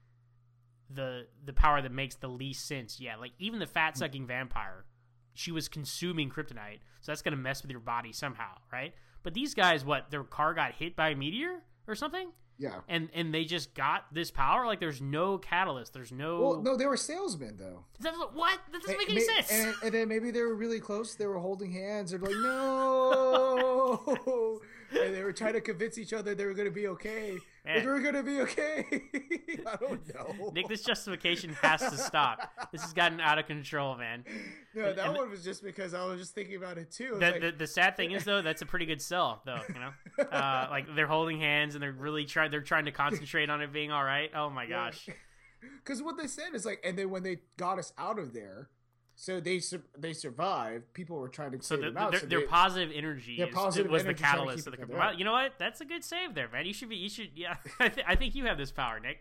the the power that makes the least sense. Yeah, like even the fat sucking vampire, she was consuming kryptonite, so that's gonna mess with your body somehow, right? But these guys, what, their car got hit by a meteor or something? Yeah. And and they just got this power? Like, there's no catalyst. There's no... Well, no, they were salesmen though. That doesn't- what? That doesn't make any May- sense. And, and then maybe they were really close. They were holding hands. They're like, no. and they were trying to convince each other they were going to be okay. Man. They were going to be okay. I don't know. Nick, this justification has to stop. This has gotten out of control, man. No, that and one was just because I was just thinking about it too. The, Like, the the sad thing is though, that's a pretty good sell though. You know, uh, like they're holding hands and they're really trying. They're trying to concentrate on it being all right. Oh my gosh. Because what they said is like, and then when they got us out of there, so they sur- they survived. People were trying to So save the, them out. their, so their they, positive energy their is, positive was the energy trying to catalyst keep of the. each other Well, out. you know what? That's a good save there, man. You should be. You should. Yeah, I, th- I think you have this power, Nick.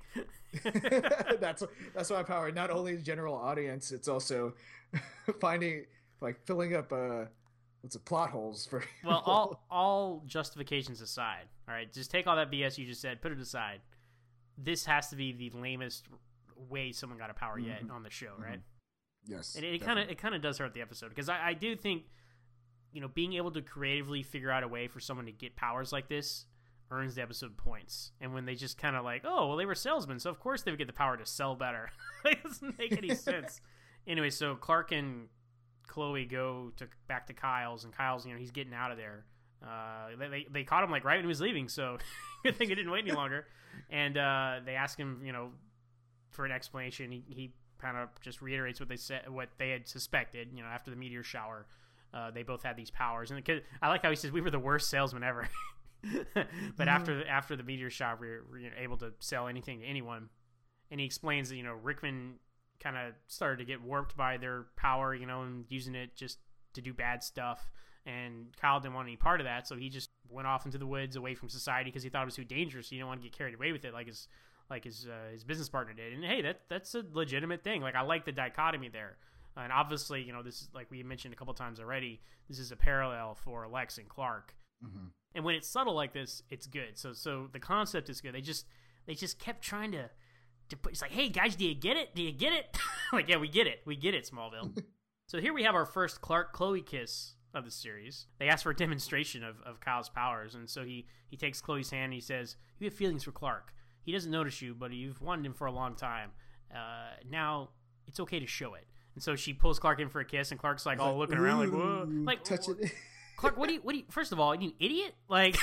that's that's my power. Not only the general audience, it's also finding like filling up uh what's it, plot holes for. Well, people. all all justifications aside, all right, just take all that B S you just said, put it aside. This has to be the lamest way someone got a power yet Mhm. on the show, Mm-hmm. right? Yes, And it kind of it kind of does hurt the episode because I, I do think, you know, being able to creatively figure out a way for someone to get powers like this earns the episode points. And when they just kind of like, oh, well, they were salesmen, so of course they would get the power to sell better. It doesn't make any sense. Anyway, so Clark and Chloe go to back to Kyle's, and Kyle's, you know, he's getting out of there. Uh, they, they they caught him like right when he was leaving, so good thing he didn't wait any longer. And uh, they ask him, you know, for an explanation. He he kind of just reiterates what they said, what they had suspected. You know, after the meteor shower, uh, they both had these powers. And it, I like how he says we were the worst salesmen ever. But mm-hmm. after after the meteor shower, we were, we were able to sell anything to anyone. And he explains that, you know, Rickman kind of started to get warped by their power, you know, and using it just to do bad stuff. And Kyle didn't want any part of that, so he just went off into the woods away from society because he thought it was too dangerous. He didn't want to get carried away with it like his like his uh, his business partner did. And hey, that that's a legitimate thing. Like, I like the dichotomy there. And obviously, you know, this is, like we mentioned a couple times already, this is a parallel for Lex and Clark. Mm-hmm. And when it's subtle like this, it's good. So so the concept is good. They just they just kept trying to to put. It's like, hey guys, do you get it? Do you get it? Like, yeah, we get it. We get it, Smallville. So here we have our first Clark Chloe kiss of the series. They ask for a demonstration of, of Kyle's powers, and so he, he takes Chloe's hand and he says, you have feelings for Clark. He doesn't notice you, but you've wanted him for a long time. Uh, now, it's okay to show it. And so she pulls Clark in for a kiss, and Clark's like, all like, looking around like, whoa. Like, touch it. Clark, what do you, what do you, first of all, are you an idiot? Like,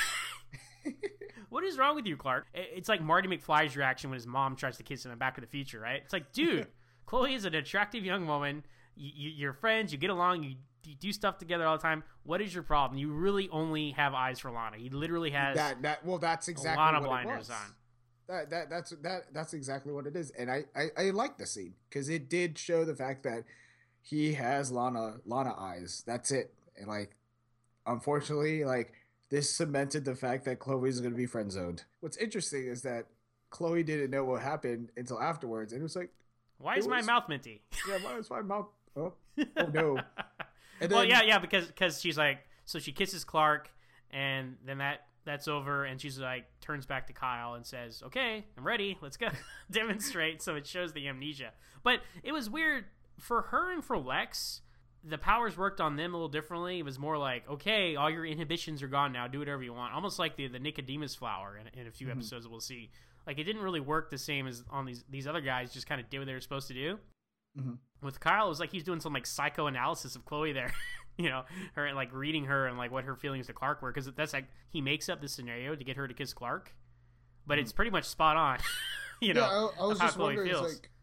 what is wrong with you, Clark? It's like Marty McFly's reaction when his mom tries to kiss him in Back to the Future, right? It's like, dude, Chloe is an attractive young woman. You, you, you're friends. You get along. You, you do stuff together all the time. What is your problem? You really only have eyes for Lana. He literally has that. That well, that's exactly Lana what blinders it was. on. That that that's that that's exactly what it is, and I I, I like the scene because it did show the fact that he has Lana Lana eyes. That's it, and like, unfortunately, like this cemented the fact that Chloe's going to be friend zoned. What's interesting is that Chloe didn't know what happened until afterwards, and it was like, why it is my was- mouth minty? yeah, why is my mouth? Oh, oh no. And Well, then- yeah, yeah, because because she's like, so she kisses Clark, and then that that's over, and she's like, turns back to Kyle and says, okay, I'm ready, let's go demonstrate. So it shows the amnesia. But it was weird for her and for Lex. The powers worked on them a little differently. It was more like, okay, all your inhibitions are gone now, do whatever you want, almost like the the Nicodemus flower in, in a few Mhm. episodes we'll see. Like, it didn't really work the same as on these these other guys. Just kind of did what they were supposed to do. Mhm. With Kyle, it was like he's doing some like psychoanalysis of Chloe there. You know, her like reading her and like what her feelings to Clark were, because that's like he makes up this scenario to get her to kiss Clark, but it's pretty much spot on. You know, yeah, I, I was how just Chloe wondering, it's feels. like,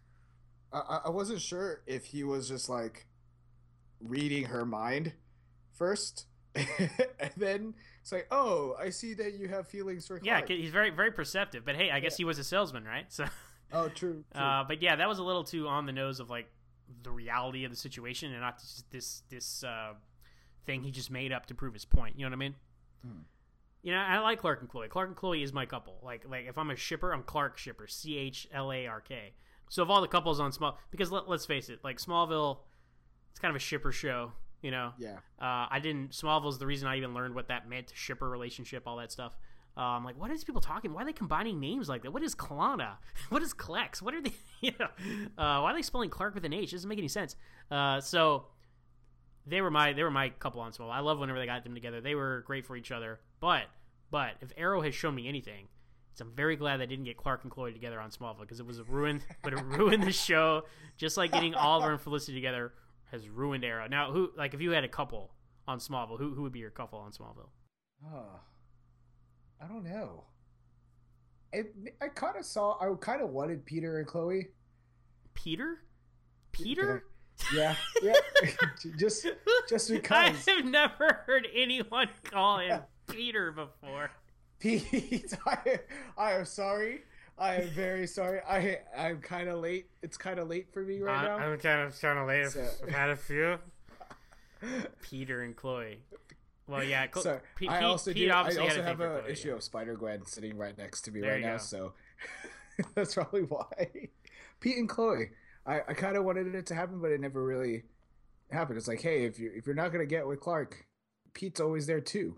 I, I wasn't sure if he was just like reading her mind first, and then it's like, oh, I see that you have feelings for Yeah, Clark. he's very very perceptive. But hey, I guess Yeah. he was a salesman, right? So, Oh, true. true. uh, but yeah, that was a little too on the nose of like the reality of the situation, and not just this this uh, thing he just made up to prove his point. You know what I mean? Hmm. You know, I like Clark and Chloe. Clark and Chloe is my couple. Like, like if I'm a shipper, I'm Clark shipper. C H L A R K. So of all the couples on Small, because let, let's face it, like Smallville, it's kind of a shipper show. You know, Yeah. uh, I didn't. Smallville's the reason I even learned what that meant, shipper relationship, all that stuff. Um, like, what are these people talking? Why are they combining names like that? What is Kalana? What is Klex? What are they? You know, uh, why are they spelling Clark with an H? It doesn't make any sense. Uh, so they were my they were my couple on Smallville. I love whenever they got them together. They were great for each other. But but if Arrow has shown me anything, it's I'm very glad they didn't get Clark and Chloe together on Smallville, because it was a ruined, but it ruined the show. Just like getting Oliver and Felicity together has ruined Arrow. Now, who like if you had a couple on Smallville, who who would be your couple on Smallville? Oh. I don't know. It, I kind of saw. I kind of wanted Peter and Chloe. Peter? Peter? Yeah, yeah. just, just because. I have never heard anyone call him Peter before. Pete, I, I am sorry. I am very sorry. I, I'm kind of late. It's kind of late for me right uh, now. I'm kind of kind of late. So. I've had a few. Peter and Chloe. Well, yeah. Cl- so P- I Pete, also Pete do. I obviously also had a have thing for an Chloe, issue yeah. of Spider Gwen sitting right next to me There right you now. go. So that's probably why. Pete and Chloe. I, I kind of wanted it to happen, but it never really happened. It's like, hey, if you if you're not gonna get with Clark, Pete's always there too.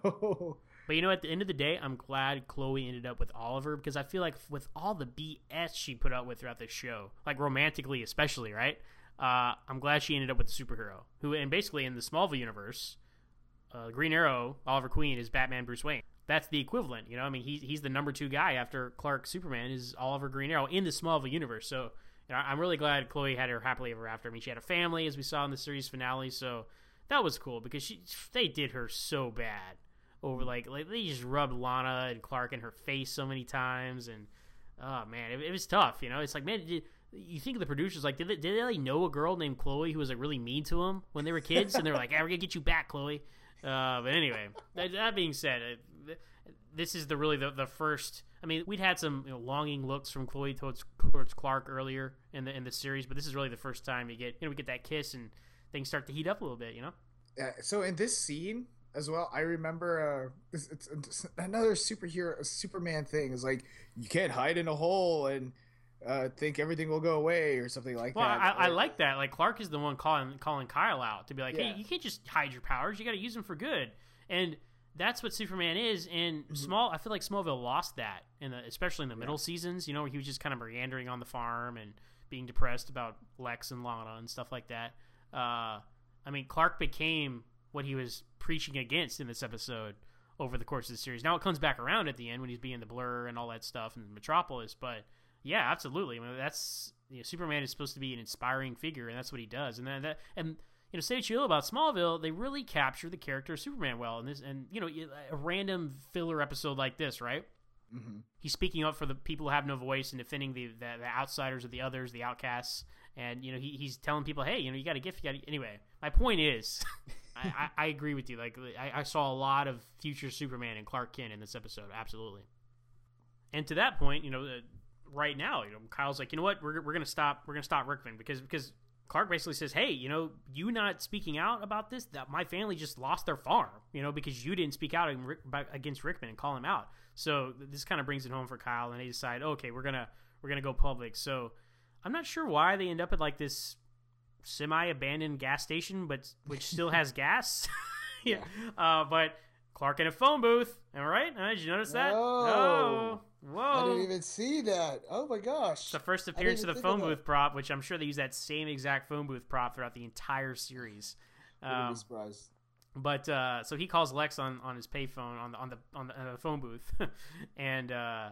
So. But you know, at the end of the day, I'm glad Chloe ended up with Oliver because I feel like with all the B S she put up with throughout the show, like romantically especially, right? Uh, I'm glad she ended up with the superhero who, and basically in the Smallville universe, uh, Green Arrow, Oliver Queen is Batman Bruce Wayne. That's the equivalent, you know. I mean, he's he's the number two guy after Clark Superman is Oliver Green Arrow in the Smallville universe. So, you know, I'm really glad Chloe had her happily ever after. I mean, she had a family as we saw in the series finale, so that was cool because she they did her so bad. Over like like they just rubbed Lana and Clark in her face so many times, and oh man, it, it was tough. You know, it's like man, did, you think of the producers like did they, did they like know a girl named Chloe who was like really mean to them when they were kids, and they were like, "Yeah, we're gonna get you back, Chloe." Uh, but anyway, that, that being said, uh, this is the really the, the first. I mean, we'd had some you know, longing looks from Chloe towards towards Clark earlier in the in the series, but this is really the first time you get you know we get that kiss and things start to heat up a little bit. You know. Yeah. So in this scene. As well, I remember uh, it's, it's, it's another superhero, Superman thing is like you can't hide in a hole and uh, think everything will go away or something like well, that. Well, I, I or, like that. Like Clark is the one calling calling Kyle out to be like, yeah. hey, you can't just hide your powers. You got to use them for good. And that's what Superman is. And mm-hmm. Small, I feel like Smallville lost that in the, especially in the middle yeah. seasons. You know, where he was just kind of meandering on the farm and being depressed about Lex and Lana and stuff like that. Uh, I mean, Clark became what he was preaching against in this episode over the course of the series. Now it comes back around at the end when he's being the Blur and all that stuff in Metropolis, but yeah, absolutely. I mean, that's you know, Superman is supposed to be an inspiring figure, and that's what he does. And then that, and you know, say what you will about Smallville, they really capture the character of Superman well. And this, and you know, a random filler episode like this, right? Mm-hmm. He's speaking up for the people who have no voice and defending the the, the outsiders or the others, the outcasts. And you know, he, he's telling people, hey, you know, you got a gift. You got anyway. My point is. I, I, I agree with you. Like I, I saw a lot of future Superman and Clark Kent in this episode, absolutely. And to that point, you know, uh, right now, you know, Kyle's like, you know what, we're we're gonna stop, we're gonna stop Rickman because because Clark basically says, hey, you know, you not speaking out about this, that my family just lost their farm, you know, because you didn't speak out against Rickman and call him out. So this kind of brings it home for Kyle, and they decide, okay, we're gonna we're gonna go public. So I'm not sure why they end up at like this semi-abandoned gas station, but which still has gas. yeah. Uh, but Clark in a phone booth. Am I right? Uh, did you notice that? No. Oh. Whoa. I didn't even see that. Oh my gosh. It's the first appearance of the phone booth prop, which I'm sure they use that same exact phone booth prop throughout the entire series. I wouldn't Um, be surprised. But uh, so he calls Lex on, on his payphone on the on the on the, on the phone booth, and uh,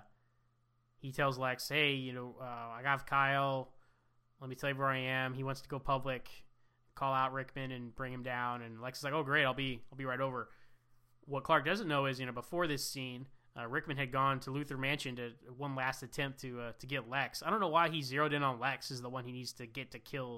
he tells Lex, "Hey, you know, uh, I got Kyle. Let me tell you where I am. He wants to go public. Call out Rickman and bring him down." And Lex is like, "Oh, great! I'll be I'll be right over." What Clark doesn't know is, you know, before this scene, uh, Rickman had gone to Luthor Mansion to one last attempt to uh, to get Lex. I don't know why he zeroed in on Lex as the one he needs to get to kill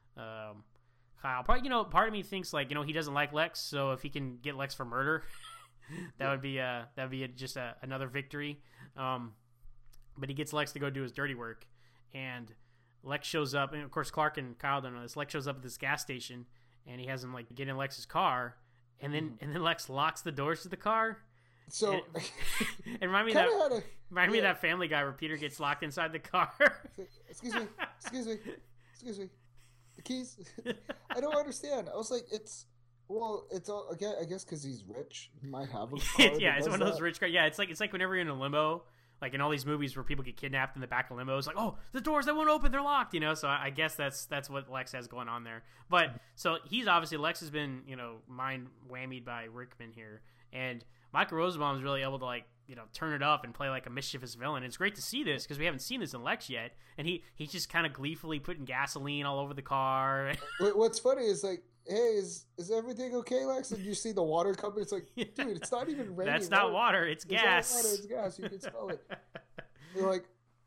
um, Kyle. Probably, you know, part of me thinks like, you know, he doesn't like Lex, so if he can get Lex for murder, that would be uh that would be a, just a, another victory. Um, but he gets Lex to go do his dirty work, and Lex shows up, and of course Clark and Kyle don't know this. Lex shows up at this gas station, and he has him like get in Lex's car, and then and then Lex locks the doors to the car. So it, it remind me of that a, remind yeah. me of that Family Guy where Peter gets locked inside the car. Excuse me, excuse me, excuse me. The keys. I don't understand. I was like, it's well, it's all again. I guess because he's rich, he might have a car. yeah, it's one that. of those rich cars. Yeah, it's like it's like whenever you're in a limo. Like in all these movies where people get kidnapped in the back of limos, like, oh, the doors that won't open, they're locked, you know. So I guess that's that's what Lex has going on there. But so he's obviously Lex has been, you know, mind whammied by Rickman here, and Michael Rosenbaum is really able to like, you know, turn it up and play like a mischievous villain. It's great to see this because we haven't seen this in Lex yet, and he he's just kind of gleefully putting gasoline all over the car. What's funny is like "Hey, is is everything okay, Lex?" And you see the water coming. It's like, dude, it's not even raining. That's not water. It's, it's gas. Not water. It's gas. You can smell it. You're like.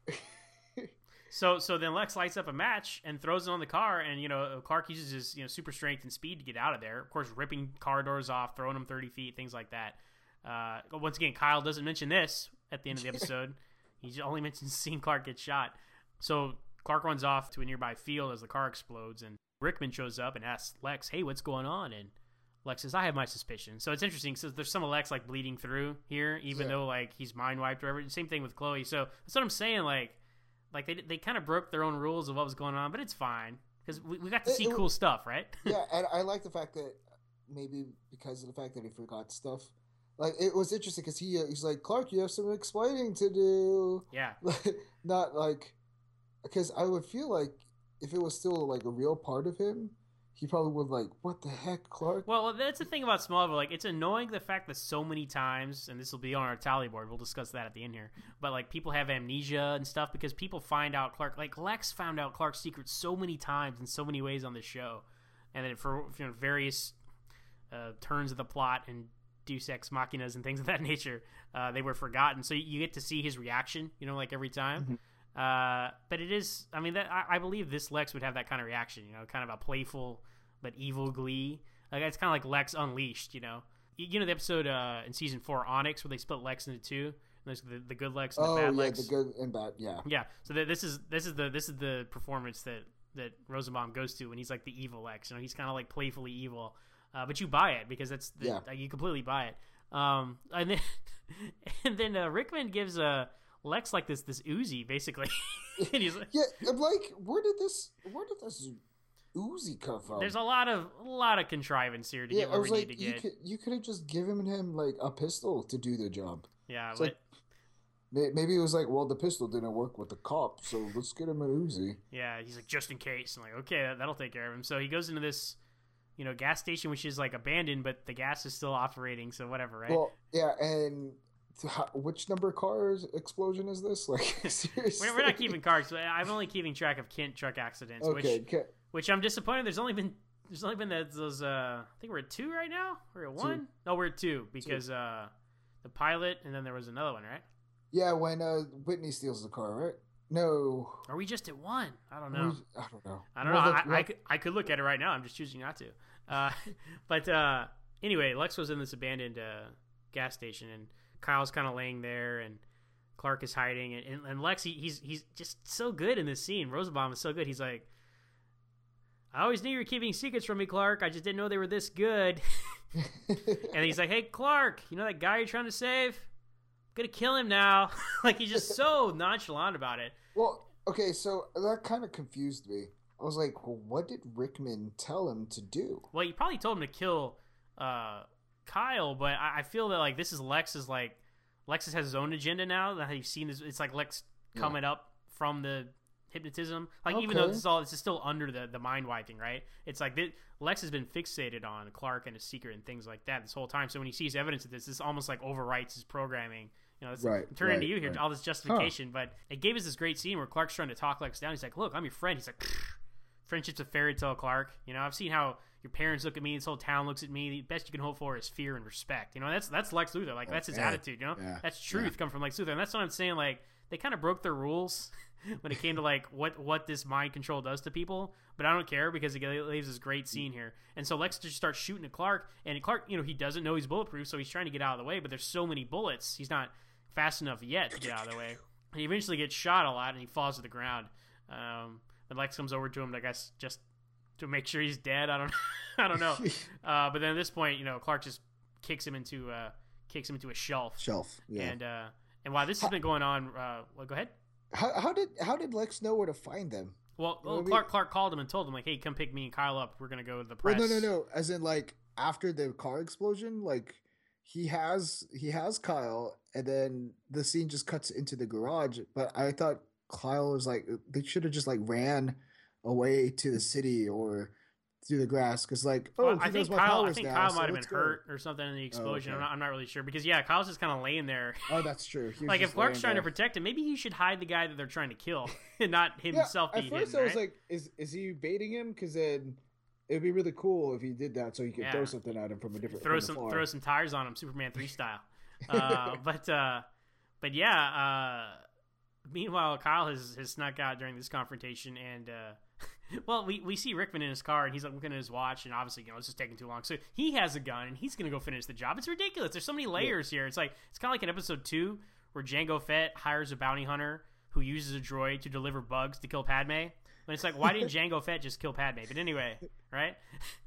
So so then Lex lights up a match and throws it on the car, and you know Clark uses his you know super strength and speed to get out of there. Of course, ripping car doors off, throwing them thirty feet, things like that. Uh, once again, Kyle doesn't mention this at the end of the episode. He only mentions seeing Clark get shot. So Clark runs off to a nearby field as the car explodes, and Rickman shows up and asks Lex, "Hey, what's going on?" And Lex says, "I have my suspicions." So it's interesting. So there's some of Lex like bleeding through here, even yeah. though like he's mind wiped or whatever. Same thing with Chloe. So that's what I'm saying. Like. Like, they they kind of broke their own rules of what was going on, but it's fine. Because we, we got to see it, it, cool stuff, right? Yeah, and I like the fact that maybe because of the fact that he forgot stuff. Like, it was interesting because he, he's like, Clark, you have some explaining to do. Yeah. Not like, because I would feel like if it was still, like, a real part of him, he probably would like, what the heck, Clark? Well, that's the thing about Smallville. Like, it's annoying the fact that so many times, and this will be on our tally board, we'll discuss that at the end here, but, like, people have amnesia and stuff because people find out Clark, like, Lex found out Clark's secret so many times in so many ways on this show. And then for you know, various uh, turns of the plot and deus ex machinas and things of that nature, uh, they were forgotten. So you get to see his reaction, you know, like, every time. Mm-hmm. Uh, but it is, I mean, that I, I believe this Lex would have that kind of reaction, you know, kind of a playful but evil glee. Like, it's kind of like Lex Unleashed, you know. You, you know the episode uh, in season four, Onyx, where they split Lex into two. And there's the, the good Lex and the oh, bad yeah, Lex. the good and bad, yeah. Yeah. So the, this is this is the this is the performance that that Rosenbaum goes to when he's like the evil Lex. You know, he's kind of like playfully evil, uh, but you buy it because that's the, yeah. you completely buy it. Um, and then and then uh, Rickman gives a. Uh, Lex like this this Uzi basically, and he's like, yeah, I'm like, where did this where did this Uzi come from? There's a lot of a lot of contrivance here to yeah, get where I was we like, need to you get. Could, you could have just given him like a pistol to do the job. Yeah, it's but like, maybe it was like, well, the pistol didn't work with the cop, so let's get him an Uzi. Yeah, he's like, just in case. I'm like, okay, that, that'll take care of him. So he goes into this, you know, gas station which is like abandoned, but the gas is still operating, so whatever, right? Well, yeah, and. How, which number cars explosion is this? Like, seriously? We're, we're not keeping cars. I'm only keeping track of Kent truck accidents. Okay, which, okay. which I'm disappointed. There's only been there's only been those. Uh, I think we're at two right now. We're at one. Two. No, we're at two because two. Uh, the pilot, and then there was another one, right? Yeah, when uh, Whitney steals the car, right? No. Are we just at one? I don't know. I don't know. I don't well, know. Look, I, I, could, I could look at it right now. I'm just choosing not to. Uh, but uh, anyway, Lex was in this abandoned uh, gas station, and Kyle's kind of laying there, and Clark is hiding, and, and, and Lex, he, he's he's just so good in this scene. Rosenbaum is so good. He's like, I always knew you were keeping secrets from me, Clark. I just didn't know they were this good. And he's like, hey, Clark, you know that guy you're trying to save? I'm gonna kill him now. Like, he's just so nonchalant about it. Well, okay, so that kind of confused me. I was like, well, what did Rickman tell him to do? Well, he probably told him to kill uh, Kyle, but I, I feel that like this is Lex's like Lex has his own agenda now. That you've seen this, it's like Lex coming yeah. up from the hypnotism. Like okay. even though this is all, this is still under the, the mind wiping, right? It's like this, Lex has been fixated on Clark and his secret and things like that this whole time. So when he sees evidence of this, this almost like overwrites his programming. You know, it's right, turning right, to you here, right. all this justification. Huh. But it gave us this great scene where Clark's trying to talk Lex down. He's like, "Look, I'm your friend." He's like, "Friendship's a fairy tale, Clark. You know, I've seen how your parents look at me. This whole town looks at me. The best you can hope for is fear and respect. You know, that's that's Lex Luthor. Like, that's his yeah. attitude. You know, yeah. that's truth yeah. come from Lex Luthor. And that's what I'm saying. Like, they kind of broke their rules when it came to like what what this mind control does to people. But I don't care because it leaves this great scene here. And so Lex just starts shooting at Clark, and Clark, you know, he doesn't know he's bulletproof, so he's trying to get out of the way. But there's so many bullets, he's not fast enough yet to get out of the way. And he eventually gets shot a lot, and he falls to the ground. Um, and Lex comes over to him, I guess, just to make sure he's dead. I don't, I don't know. Uh, but then at this point, you know, Clark just kicks him into, uh, kicks him into a shelf. Shelf. Yeah. And uh, and while this has been going on, uh, well, go ahead. How, how did how did Lex know where to find them? Well, you know well Clark Clark called him and told him like, "Hey, come pick me and Kyle up. We're gonna go to the press." Well, no, no, no. As in, like after the car explosion, like he has he has Kyle, and then the scene just cuts into the garage. But I thought Kyle was like they should have just like ran away to the city or through the grass because like oh well, I think Kyle I think now, Kyle so might have been go. hurt or something in the explosion. Oh, okay. I'm not I'm not really sure because yeah, Kyle's just kind of laying there. Oh, that's true. Like if Clark's trying there. to protect him, maybe he should hide the guy that they're trying to kill and not himself yeah, be at first hidden. I was right? like, is is he baiting him? Because then it'd be really cool if he did that, so you could Yeah. throw something at him from a different throw from some afar. throw some tires on him, Superman three style. Uh, but uh, but yeah. Uh, meanwhile, Kyle has, has snuck out during this confrontation, and uh, well, we, we see Rickman in his car, and he's like looking at his watch, and obviously, you know, it's just taking too long. So he has a gun, and he's gonna go finish the job. It's ridiculous. There's so many layers here. It's like it's kind of like in episode two where Jango Fett hires a bounty hunter who uses a droid to deliver bugs to kill Padme. And it's like, why didn't Jango Fett just kill Padme? But anyway, right?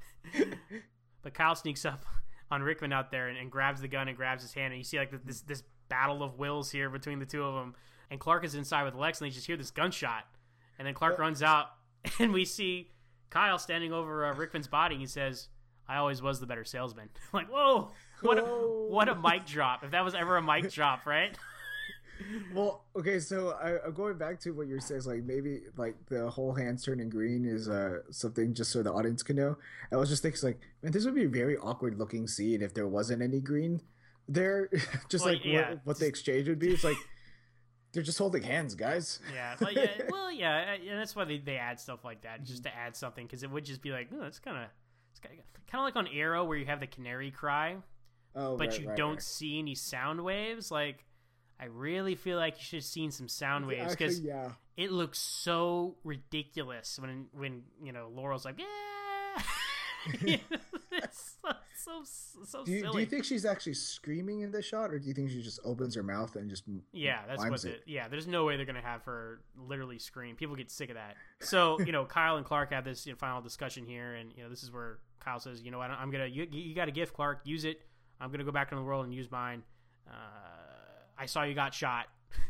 But Kyle sneaks up on Rickman out there and, and grabs the gun and grabs his hand, and you see like this this battle of wills here between the two of them. And Clark is inside with Lex, and they just hear this gunshot. And then Clark runs out, and we see Kyle standing over uh, Rickman's body, and he says, "I always was the better salesman." I'm like, whoa, what a, what a mic drop! If that was ever a mic drop, right? Well, okay, so I, I'm going back to what you're saying, like maybe like the whole hands turning green is uh something just so the audience can know. I was just thinking, like, man, this would be a very awkward looking scene if there wasn't any green there. Just Well, like yeah, what, what just- the exchange would be. It's like they're just holding hands, guys. Yeah, well, yeah, well, yeah, and that's why they, they add stuff like that, just to add something, because it would just be like, oh, it's kind of it's kind of like on Arrow where you have the canary cry, Oh, but right, you right, don't right. see any sound waves. Like, I really feel like you should have seen some sound waves, Actually, because yeah. it looks so ridiculous when when you know Laurel's like, yeah. You know, it's so so, so Do you, silly. do you think she's actually screaming in this shot, or do you think she just opens her mouth and just Yeah, that's mimes what it. Yeah, there's no way they're gonna have her literally scream. People get sick of that. So you know, Kyle and Clark have this you know, final discussion here, and you know, this is where Kyle says, "You know what? I'm gonna you, you got a gift, Clark. Use it. I'm gonna go back into the world and use mine. Uh, I saw you got shot.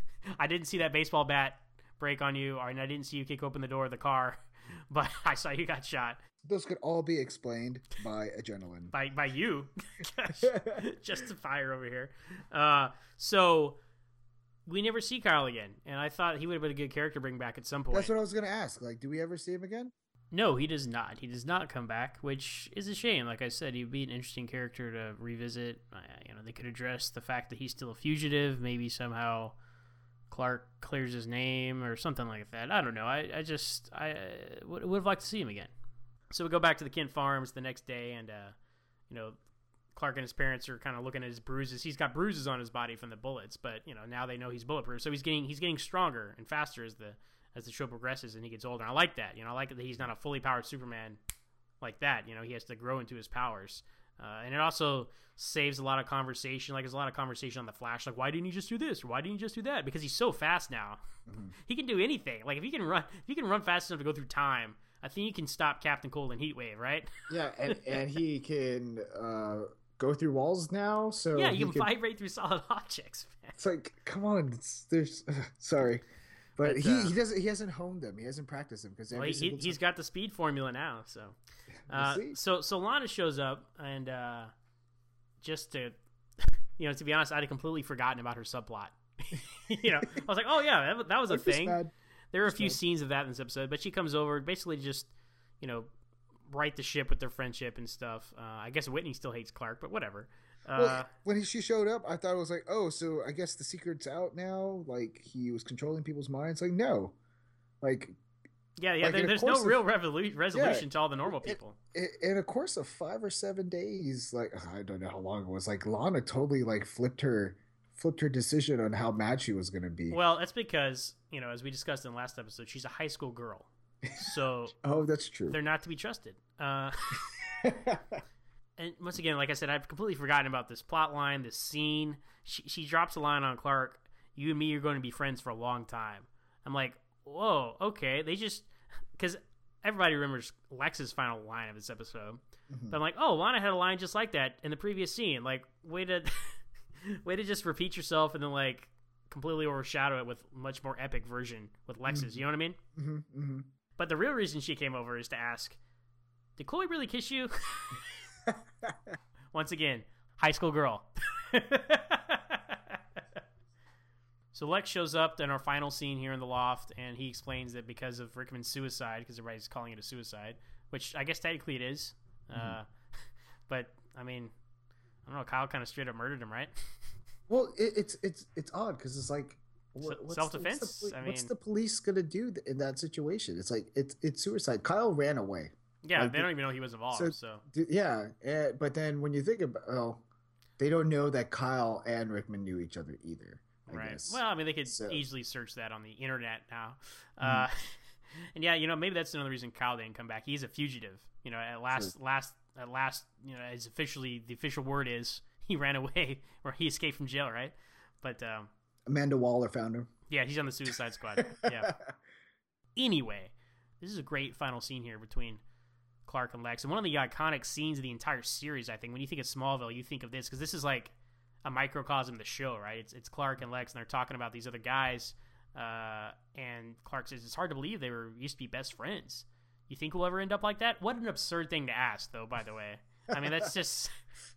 I didn't see that baseball bat break on you, or and I didn't see you kick open the door of the car, but I saw you got shot Those could all be explained by adrenaline. by by you." Gosh, just to fire over here. Uh, so we never see Kyle again, and I thought he would have been a good character to bring back at some point. That's what I was gonna ask. Like, do we ever see him again? No, he does not. He does not come back, which is a shame. Like I said, he'd be an interesting character to revisit. Uh, you know, they could address the fact that he's still a fugitive. Maybe somehow Clark clears his name or something like that. I don't know. I, I just I uh, would, would have liked to see him again. So we go back to the Kent Farms the next day, and uh, you know, Clark and his parents are kind of looking at his bruises. He's got bruises on his body from the bullets, but you know, now they know he's bulletproof. So he's getting he's getting stronger and faster as the as the show progresses and he gets older. And I like that. You know, I like that he's not a fully powered Superman like that. You know, he has to grow into his powers. Uh, and it also saves a lot of conversation. Like, there's a lot of conversation on the Flash. Like, why didn't you just do this? Or why didn't you just do that? Because he's so fast now. Mm-hmm. He can do anything. Like, if he can run, if he can run fast enough to go through time, I think he can stop Captain Cold and Heatwave, right? Yeah, and and he can uh, go through walls now. So yeah, he you can vibrate through solid objects, man. It's like, come on, it's, there's sorry, but, But, he, uh, he doesn't he hasn't honed them. He hasn't practiced them because Well, he, he, he's got the speed formula now. So, uh, see. so so Lana shows up, and uh, just to, you know, to be honest, I'd completely forgotten about her subplot. You know, I was like, oh yeah, that, that was a Like, just thing. bad. There were a Just few bad. scenes of that in this episode, but she comes over, basically just, you know, right the ship with their friendship and stuff. Uh, I guess Whitney still hates Clark, but whatever. Uh, Well, when he, she showed up, I thought it was like, oh, so I guess the secret's out now. Like he was controlling people's minds. Like no, like yeah, yeah. like, there, in a there's no course of- real revolu- resolution Yeah, to all the normal it- people. i- in a course of five or seven days, like I don't know how long it was. Like Lana totally like flipped her flipped her decision on how mad she was gonna be. Well, that's because, you know, as we discussed in the last episode, she's a high school girl. So Oh, that's true. they're not to be trusted. Uh, and once again, like I said, I've completely forgotten about this plot line, this scene. She, she drops a line on Clark, "You and me are going to be friends for a long time." I'm like, whoa, okay. They just, because everybody remembers Lex's final line of this episode. Mhm. But I'm like, oh, Lana had a line just like that in the previous scene. Like, way to, way to just repeat yourself and then like completely overshadow it with a much more epic version with Lex's. You know what I mean? hmm hmm But the real reason she came over is to ask, did Chloe really kiss you? Once again, high school girl. So Lex shows up in our final scene here in the loft, and he explains that because of Rickman's suicide, because everybody's calling it a suicide, which I guess technically it is. Mm-hmm. Uh, but, I mean, I don't know, Kyle kind of straight up murdered him, right? Well, it, it's it's it's odd because it's like what, Se- what's self-defense? The, what's, the, I what's mean- the police gonna do th- in that situation? It's like it's it's suicide. Kyle ran away. Yeah, Like, they don't even know he was involved. so- So, d- yeah, eh, but then when you think about, oh, they don't know that Kyle and Rickman knew each other either. I right. guess. Well, I mean, they could So- easily search that on the internet now. Mhm. Uh, and yeah, you know, maybe that's another reason Kyle didn't come back. He's a fugitive. You know, at last, last, at last, you know, as officially the official word is he ran away or he escaped from jail, right? But um, Amanda Waller found him. yeah, he's on the Suicide Squad. Yeah. Anyway, this is a great final scene here between Clark and Lex, and one of the iconic scenes of the entire series. I think when you think of Smallville, you think of this because this is like a microcosm of the show, right? It's it's Clark and Lex, and they're talking about these other guys. Uh, and Clark says it's hard to believe they were used to be best friends. You think we'll ever end up like that? What an absurd thing to ask, though. By the way, I mean that's just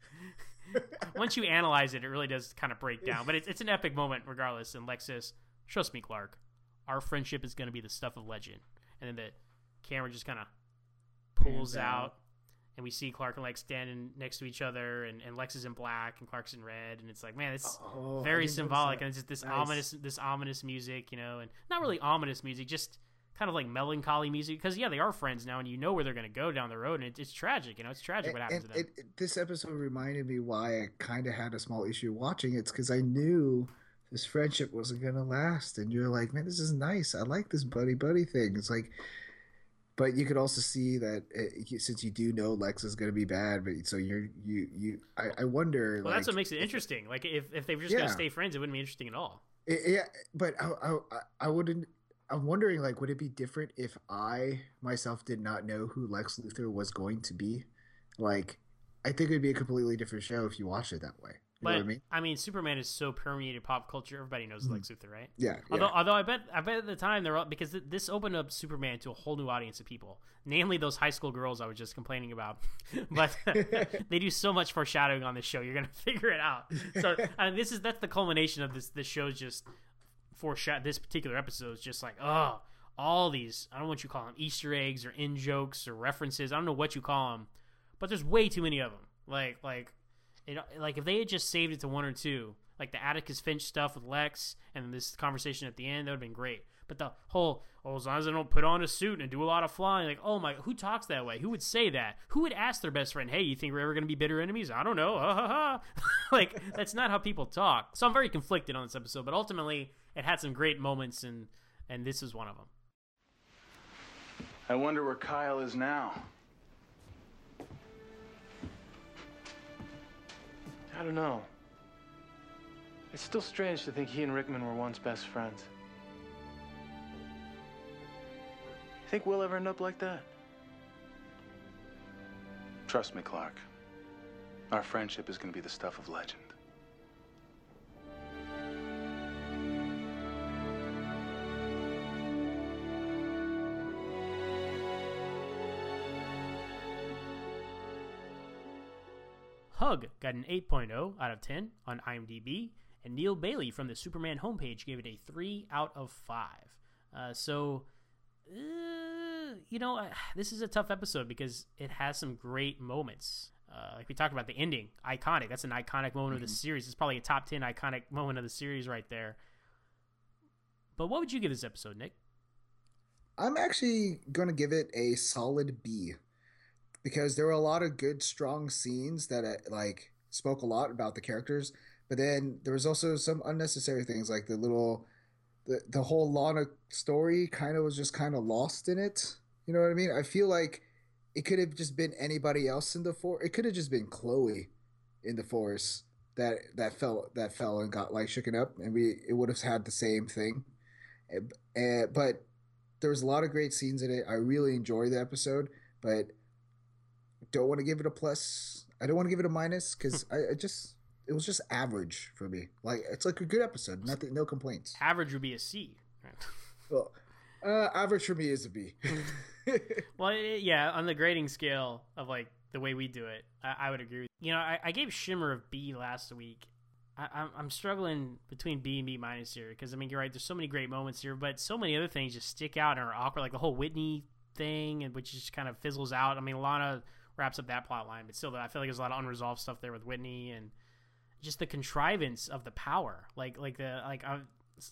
once you analyze it, it really does kind of break down. But it's it's an epic moment, regardless. And Lex says, "Trust me, Clark, our friendship is going to be the stuff of legend." And then the camera just kind of pulls Pans out. out, and we see Clark and Lex standing next to each other, and, and Lex is in black and Clark's in red, and it's like, man, it's Oh, I very didn't notice symbolic, that. and it's just this Nice. ominous, this ominous music, you know, and not really ominous music, just kind of like melancholy music, because yeah, they are friends now, and you know where they're going to go down the road, and it, it's tragic, you know, it's tragic what happens And to them. it, it- this episode reminded me why I kind of had a small issue watching it. It's because I knew this friendship wasn't gonna last, and you're like, man, this is nice. I like this buddy buddy thing. It's like, but you could also see that it, you- since you do know Lex is gonna be bad, but so you're you you. I, I wonder. Well, like, that's what makes it interesting. Like if if they were just going Yeah. to stay friends, it wouldn't be interesting at all. It, yeah, but I, I I wouldn't. I'm wondering, like, would it be different if I myself did not know who Lex Luthor was going to be? Like, I think it would be a completely different show if you watched it that way. You But know what I mean? Superman is so permeated pop culture. Everybody knows Lex Luthor, right? Yeah. Although, yeah. although I bet, I bet at the time they're all, because th- this opened up Superman to a whole new audience of people, namely those high school girls I was just complaining about. But they do so much foreshadowing on this show. You're gonna figure it out. So I mean, this is that's the culmination of this. This show's just foreshadow. This particular episode is just like, oh, all these. I don't know what you call them, Easter eggs or in jokes or references. I don't know what you call them, but there's way too many of them. Like, like. It, like if they had just saved it to one or two, like the Atticus Finch stuff with Lex and this conversation at the end, that would have been great. But the whole, oh, as long as I don't put on a suit and do a lot of flying, like, oh my, who talks that way? Who would say that? Who would ask their best friend, hey, you think we're ever going to be bitter enemies? I don't know. Ha, ha, ha. Like, that's not how people talk. So I'm very conflicted on this episode, but ultimately it had some great moments, and, and this is one of them. I wonder where Kyle is now. I don't know. It's still strange to think he and Rickman were once best friends. You think we'll ever end up like that? Trust me, Clark. Our friendship is going to be the stuff of legend. Hug got an eight point oh out of ten on IMDb, and Neil Bailey from the Superman homepage gave it a three out of five. Uh, so, uh, you know, uh, this is a tough episode because it has some great moments. Uh, like we talked about, the ending, iconic. That's an iconic moment mm-hmm. of the series. It's probably a top ten iconic moment of the series right there. But what would you give this episode, Nick? I'm actually going to give it a solid B. Because there were a lot of good, strong scenes that uh, like spoke a lot about the characters, but then there was also some unnecessary things, like the little, the the whole Lana story kind of was just kind of lost in it. You know what I mean? I feel like it could have just been anybody else in the force. It could have just been Chloe in the force that that fell that fell and got like shooken up, and we it would have had the same thing. Uh, but there was a lot of great scenes in it. I really enjoyed the episode, but don't want to give it a plus. I don't want to give it a minus because I, I just it was just average for me. Like it's like a good episode, nothing, no complaints. Average would be a C. Well, uh, average for me is a B. Well, it, yeah, on the grading scale of like the way we do it, I, I would agree. You know, I, I gave Shimmer a B last week. I, I'm I'm struggling between B and B minus here because I mean you're right. There's so many great moments here, but so many other things just stick out and are awkward, like the whole Whitney thing, and which just kind of fizzles out. I mean, Lana wraps up that plot line, but still, I feel like there's a lot of unresolved stuff there with Whitney and just the contrivance of the power, like like the like uh,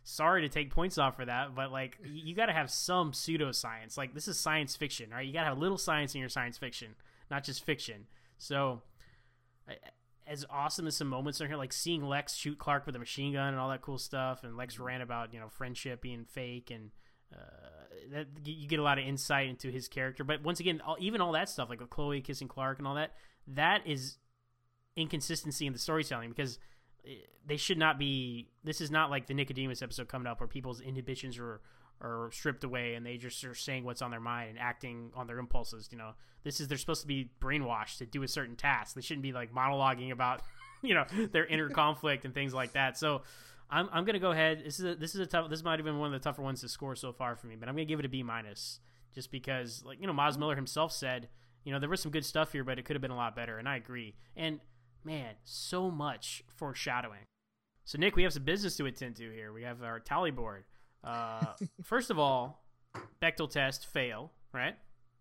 sorry to take points off for that, but like you, you got to have some pseudoscience. Like this is science fiction, right? You got to have a little science in your science fiction, not just fiction. So, I, as awesome as some moments are here, like seeing Lex shoot Clark with a machine gun and all that cool stuff, and Lex ran about you know friendship being fake, and uh, that you get a lot of insight into his character. But once again, all, even all that stuff, like with Chloe kissing Clark and all that, that is inconsistency in the storytelling because they should not be. This is not like the Nicodemus episode coming up where people's inhibitions are are stripped away and they just are saying what's on their mind and acting on their impulses. You know, this is they're supposed to be brainwashed to do a certain task. They shouldn't be like monologuing about you know their inner conflict and things like that. So I'm I'm gonna go ahead. This is a, this is a tough. This might have been one of the tougher ones to score so far for me, but I'm gonna give it a B minus just because like you know Miles Miller himself said you know there was some good stuff here, but it could have been a lot better, and I agree. And man, so much foreshadowing. So, Nick, we have some business to attend to here. We have our tally board. Uh, first of all, Bechdel test, fail, right?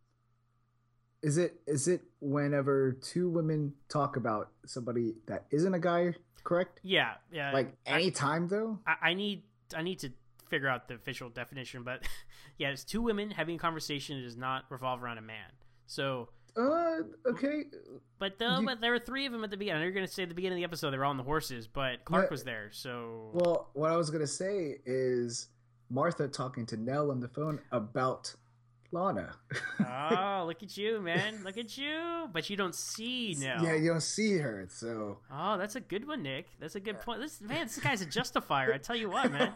Is it is it whenever two women talk about somebody that isn't a guy, correct? Yeah. yeah. Like any time, though? I, I need I need to figure out the official definition, but yeah, it's two women having a conversation that does not revolve around a man. So... Uh, okay. But the, You- but there were three of them at the beginning. You're going to say at the beginning of the episode they were all on the horses, but Clark Yeah. was there, so... Well, what I was going to say is Martha talking to Nell on the phone about Lana. Oh, look at you, man. Look at you. But you don't see Nell. Yeah, you don't see her, so... Oh, that's a good one, Nick. That's a good point. This man, this guy's a justifier. I tell you what, man.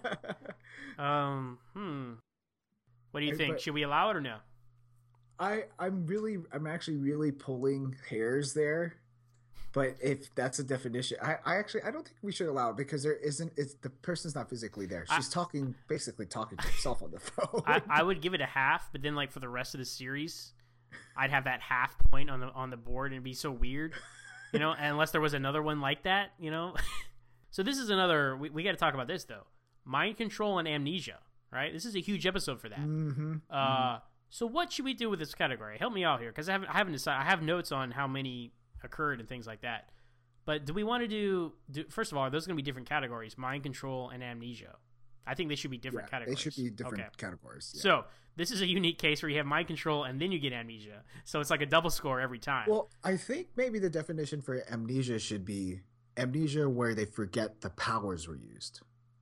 Um, hmm. What do you Hey, think? but- Should we allow it or no? I, I'm really, I'm actually really pulling hairs there, but if that's a definition, I, I actually, I don't think we should allow it because there isn't, it's the person's not physically there. She's I- talking, basically talking to herself on the phone. I, I would give it a half, but then like for the rest of the series, I'd have that half point on the on the board and it'd be so weird, you know, unless there was another one like that, you know. So this is another. We, we got to talk about this though. Mind control and amnesia, right? This is a huge episode for that. mm-hmm. Uh, so what should we do with this category? Help me out here, because I haven't I haven't decided. I have notes on how many occurred and things like that. But do we want to do, do? First of all, are those going to be different categories? Mind control and amnesia. I think they should be different Yeah, categories. they should be different Okay. categories. Yeah. So this is a unique case where you have mind control and then you get amnesia. So it's like a double score every time. Well, I think maybe the definition for amnesia should be amnesia where they forget the powers were used.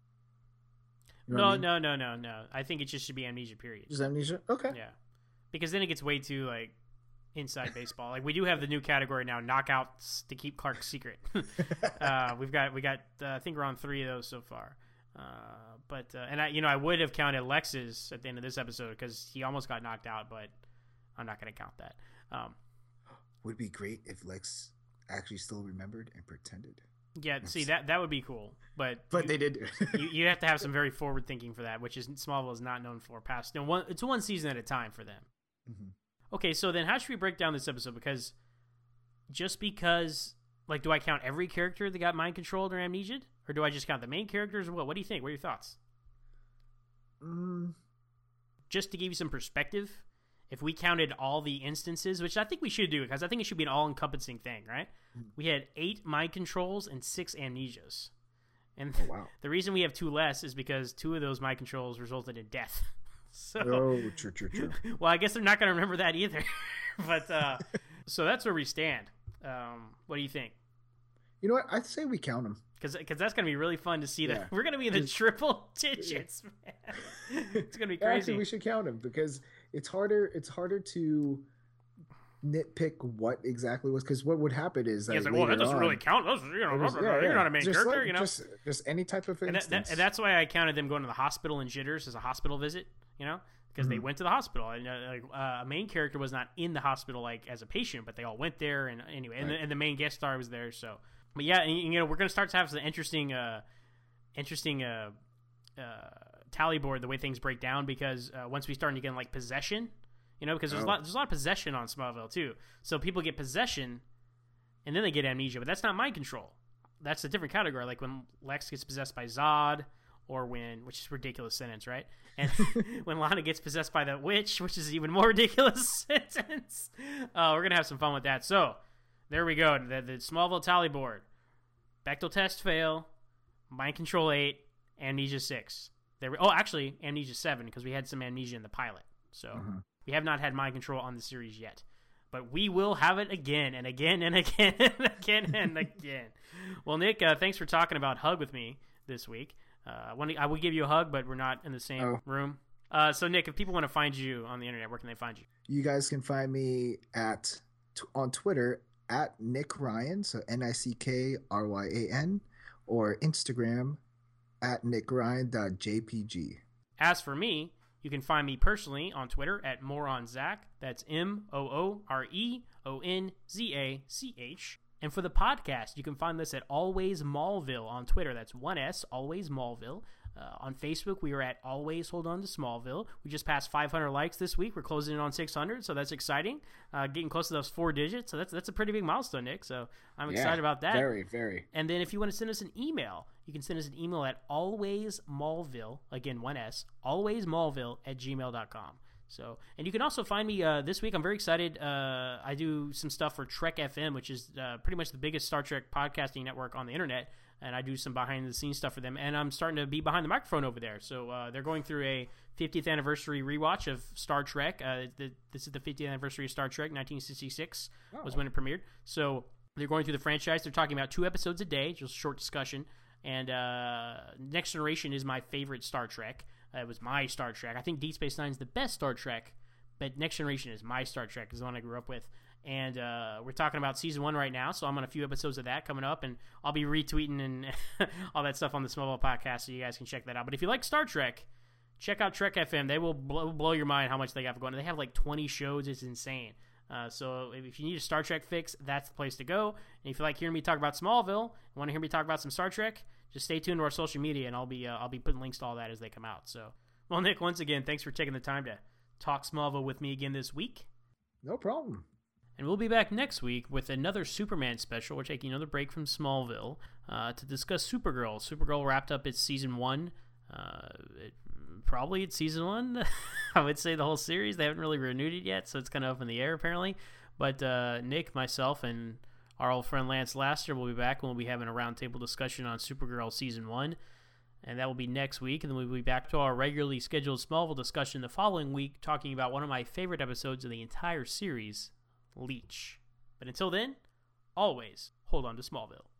You know no, what I mean? no, no, no, no. I think it just should be amnesia. Period. Just amnesia? Okay. Yeah, because then it gets way too like inside baseball. Like we do have the new category now, knockouts to keep Clark secret. uh, we've got we got uh, I think we're on three of those so far. Uh, but uh, and I you know I would have counted Lex's at the end of this episode because he almost got knocked out, but I'm not going to count that. Um, Would be great if Lex actually still remembered and pretended. yeah, see that that would be cool, but But you, they did do it. you, you have to have some very forward thinking for that, which is Smallville is not known for. Past you know, one it's one season at a time for them. Mhm. Okay, so then how should we break down this episode? Because just because, like, do I count every character that got mind controlled or amnesia, or do I just count the main characters? Or what? What do you think? What are your thoughts? Mm, Just to give you some perspective, if we counted all the instances, which I think we should do, because I think it should be an all-encompassing thing, right? We had eight mind controls and six amnesias. And oh, wow. the reason we have two less is because two of those mind controls resulted in death. So, Oh, true, true, true. well, I guess they're not going to remember that either. But uh, so that's where we stand. Um, what do you think? You know what? I'd say we count them. Because that's going to be really fun to see that Yeah. we're going to be in the triple digits, man. It's going to be crazy. Actually, we should count them because it's harder. It's harder to nitpick what exactly was because what would happen is that Yeah, it's like, well, that later doesn't on- really count. That's, you know, it was- blah, blah, yeah, blah. You're yeah. not a main Just character, like- you know. Just, just any type of And, that, instance. that, and that's why I counted them going to the hospital in Jitters as a hospital visit, you know, because they Mhm. went to the hospital. And uh, like, uh, a main character was not in the hospital like as a patient, but they all went there. And anyway, and, Right. the, and the main guest star was there. So, but yeah, and, you know, we're gonna start to have some interesting, uh, interesting uh, uh, tally board the way things break down because uh, once we start to get like possession, you know, because there's Oh. a lot, there's a lot of possession on Smallville too. So people get possession, and then they get amnesia, but that's not mind control. That's a different category. Like when Lex gets possessed by Zod, or when, which is a ridiculous sentence, right? And when Lana gets possessed by the witch, which is an even more ridiculous sentence. Uh, we're gonna have some fun with that. So there we go. The, the Smallville tally board: Bechdel test fail, mind control eight, amnesia six. there. We, oh, actually, Amnesia seven, because we had some amnesia in the pilot. So Mhm. we have not had mind control on the series yet. But we will have it again and again and again and again and again. Well, Nick, uh, thanks for talking about Hug with me this week. Uh, I, want to, I will give you a hug, but we're not in the same Oh. room. Uh, so, Nick, if people want to find you on the internet, where can they find you? You guys can find me at t- on Twitter at Nick Ryan, so N I C K R Y A N, or Instagram at nick ryan dot j p g. As for me, you can find me personally on Twitter at MoronZach. That's M O O R E O N Z A C H. And for the podcast, you can find this at Always Mallville on Twitter. That's one S, Always Mallville. Uh, on Facebook, we are at Always Hold On to Smallville. We just passed five hundred likes this week. We're closing in on six hundred, so that's exciting. Uh, getting close to those four digits, so that's that's a pretty big milestone, Nick. So I'm Yeah, excited about that. Very, very. And then if you want to send us an email, you can send us an email at alwaysmallville, again, one S, alwaysmallville at gmail dot com. So, and you can also find me uh, this week. I'm very excited. Uh, I do some stuff for Trek F M, which is uh, pretty much the biggest Star Trek podcasting network on the internet. And I do some behind-the-scenes stuff for them. And I'm starting to be behind the microphone over there. So uh, they're going through a fiftieth anniversary rewatch of Star Trek. Uh, the, this is the fiftieth anniversary of Star Trek. nineteen sixty-six was when it premiered. So they're going through the franchise. They're talking about two episodes a day, just a short discussion. And uh, Next Generation is my favorite Star Trek. Uh, it was my Star Trek. I think Deep Space Nine is the best Star Trek, but Next Generation is my Star Trek. Is the one I grew up with. And uh, we're talking about season one right now, so I'm on a few episodes of that coming up, and I'll be retweeting and all that stuff on the Smallville podcast, so you guys can check that out. But if you like Star Trek, check out Trek F M. They will blow, blow your mind how much they have going. They have like twenty shows. It's insane. Uh, so if you need a Star Trek fix, that's the place to go. And if you like hearing me talk about Smallville and want to hear me talk about some Star Trek, just stay tuned to our social media, and I'll be uh, I'll be putting links to all that as they come out. So, well, Nick, once again, thanks for taking the time to talk Smallville with me again this week. No problem. And we'll be back next week with another Superman special. We're taking another break from Smallville uh, to discuss Supergirl. Supergirl wrapped up its season one. Uh, it, probably it's season one. I would say the whole series. They haven't really renewed it yet, so it's kind of up in the air apparently. But uh, Nick, myself, and our old friend Lance Laster will be back when we'll be having a roundtable discussion on Supergirl season one. And that will be next week. And then we'll be back to our regularly scheduled Smallville discussion the following week, talking about one of my favorite episodes of the entire series, Leech. But until then, always hold on to Smallville.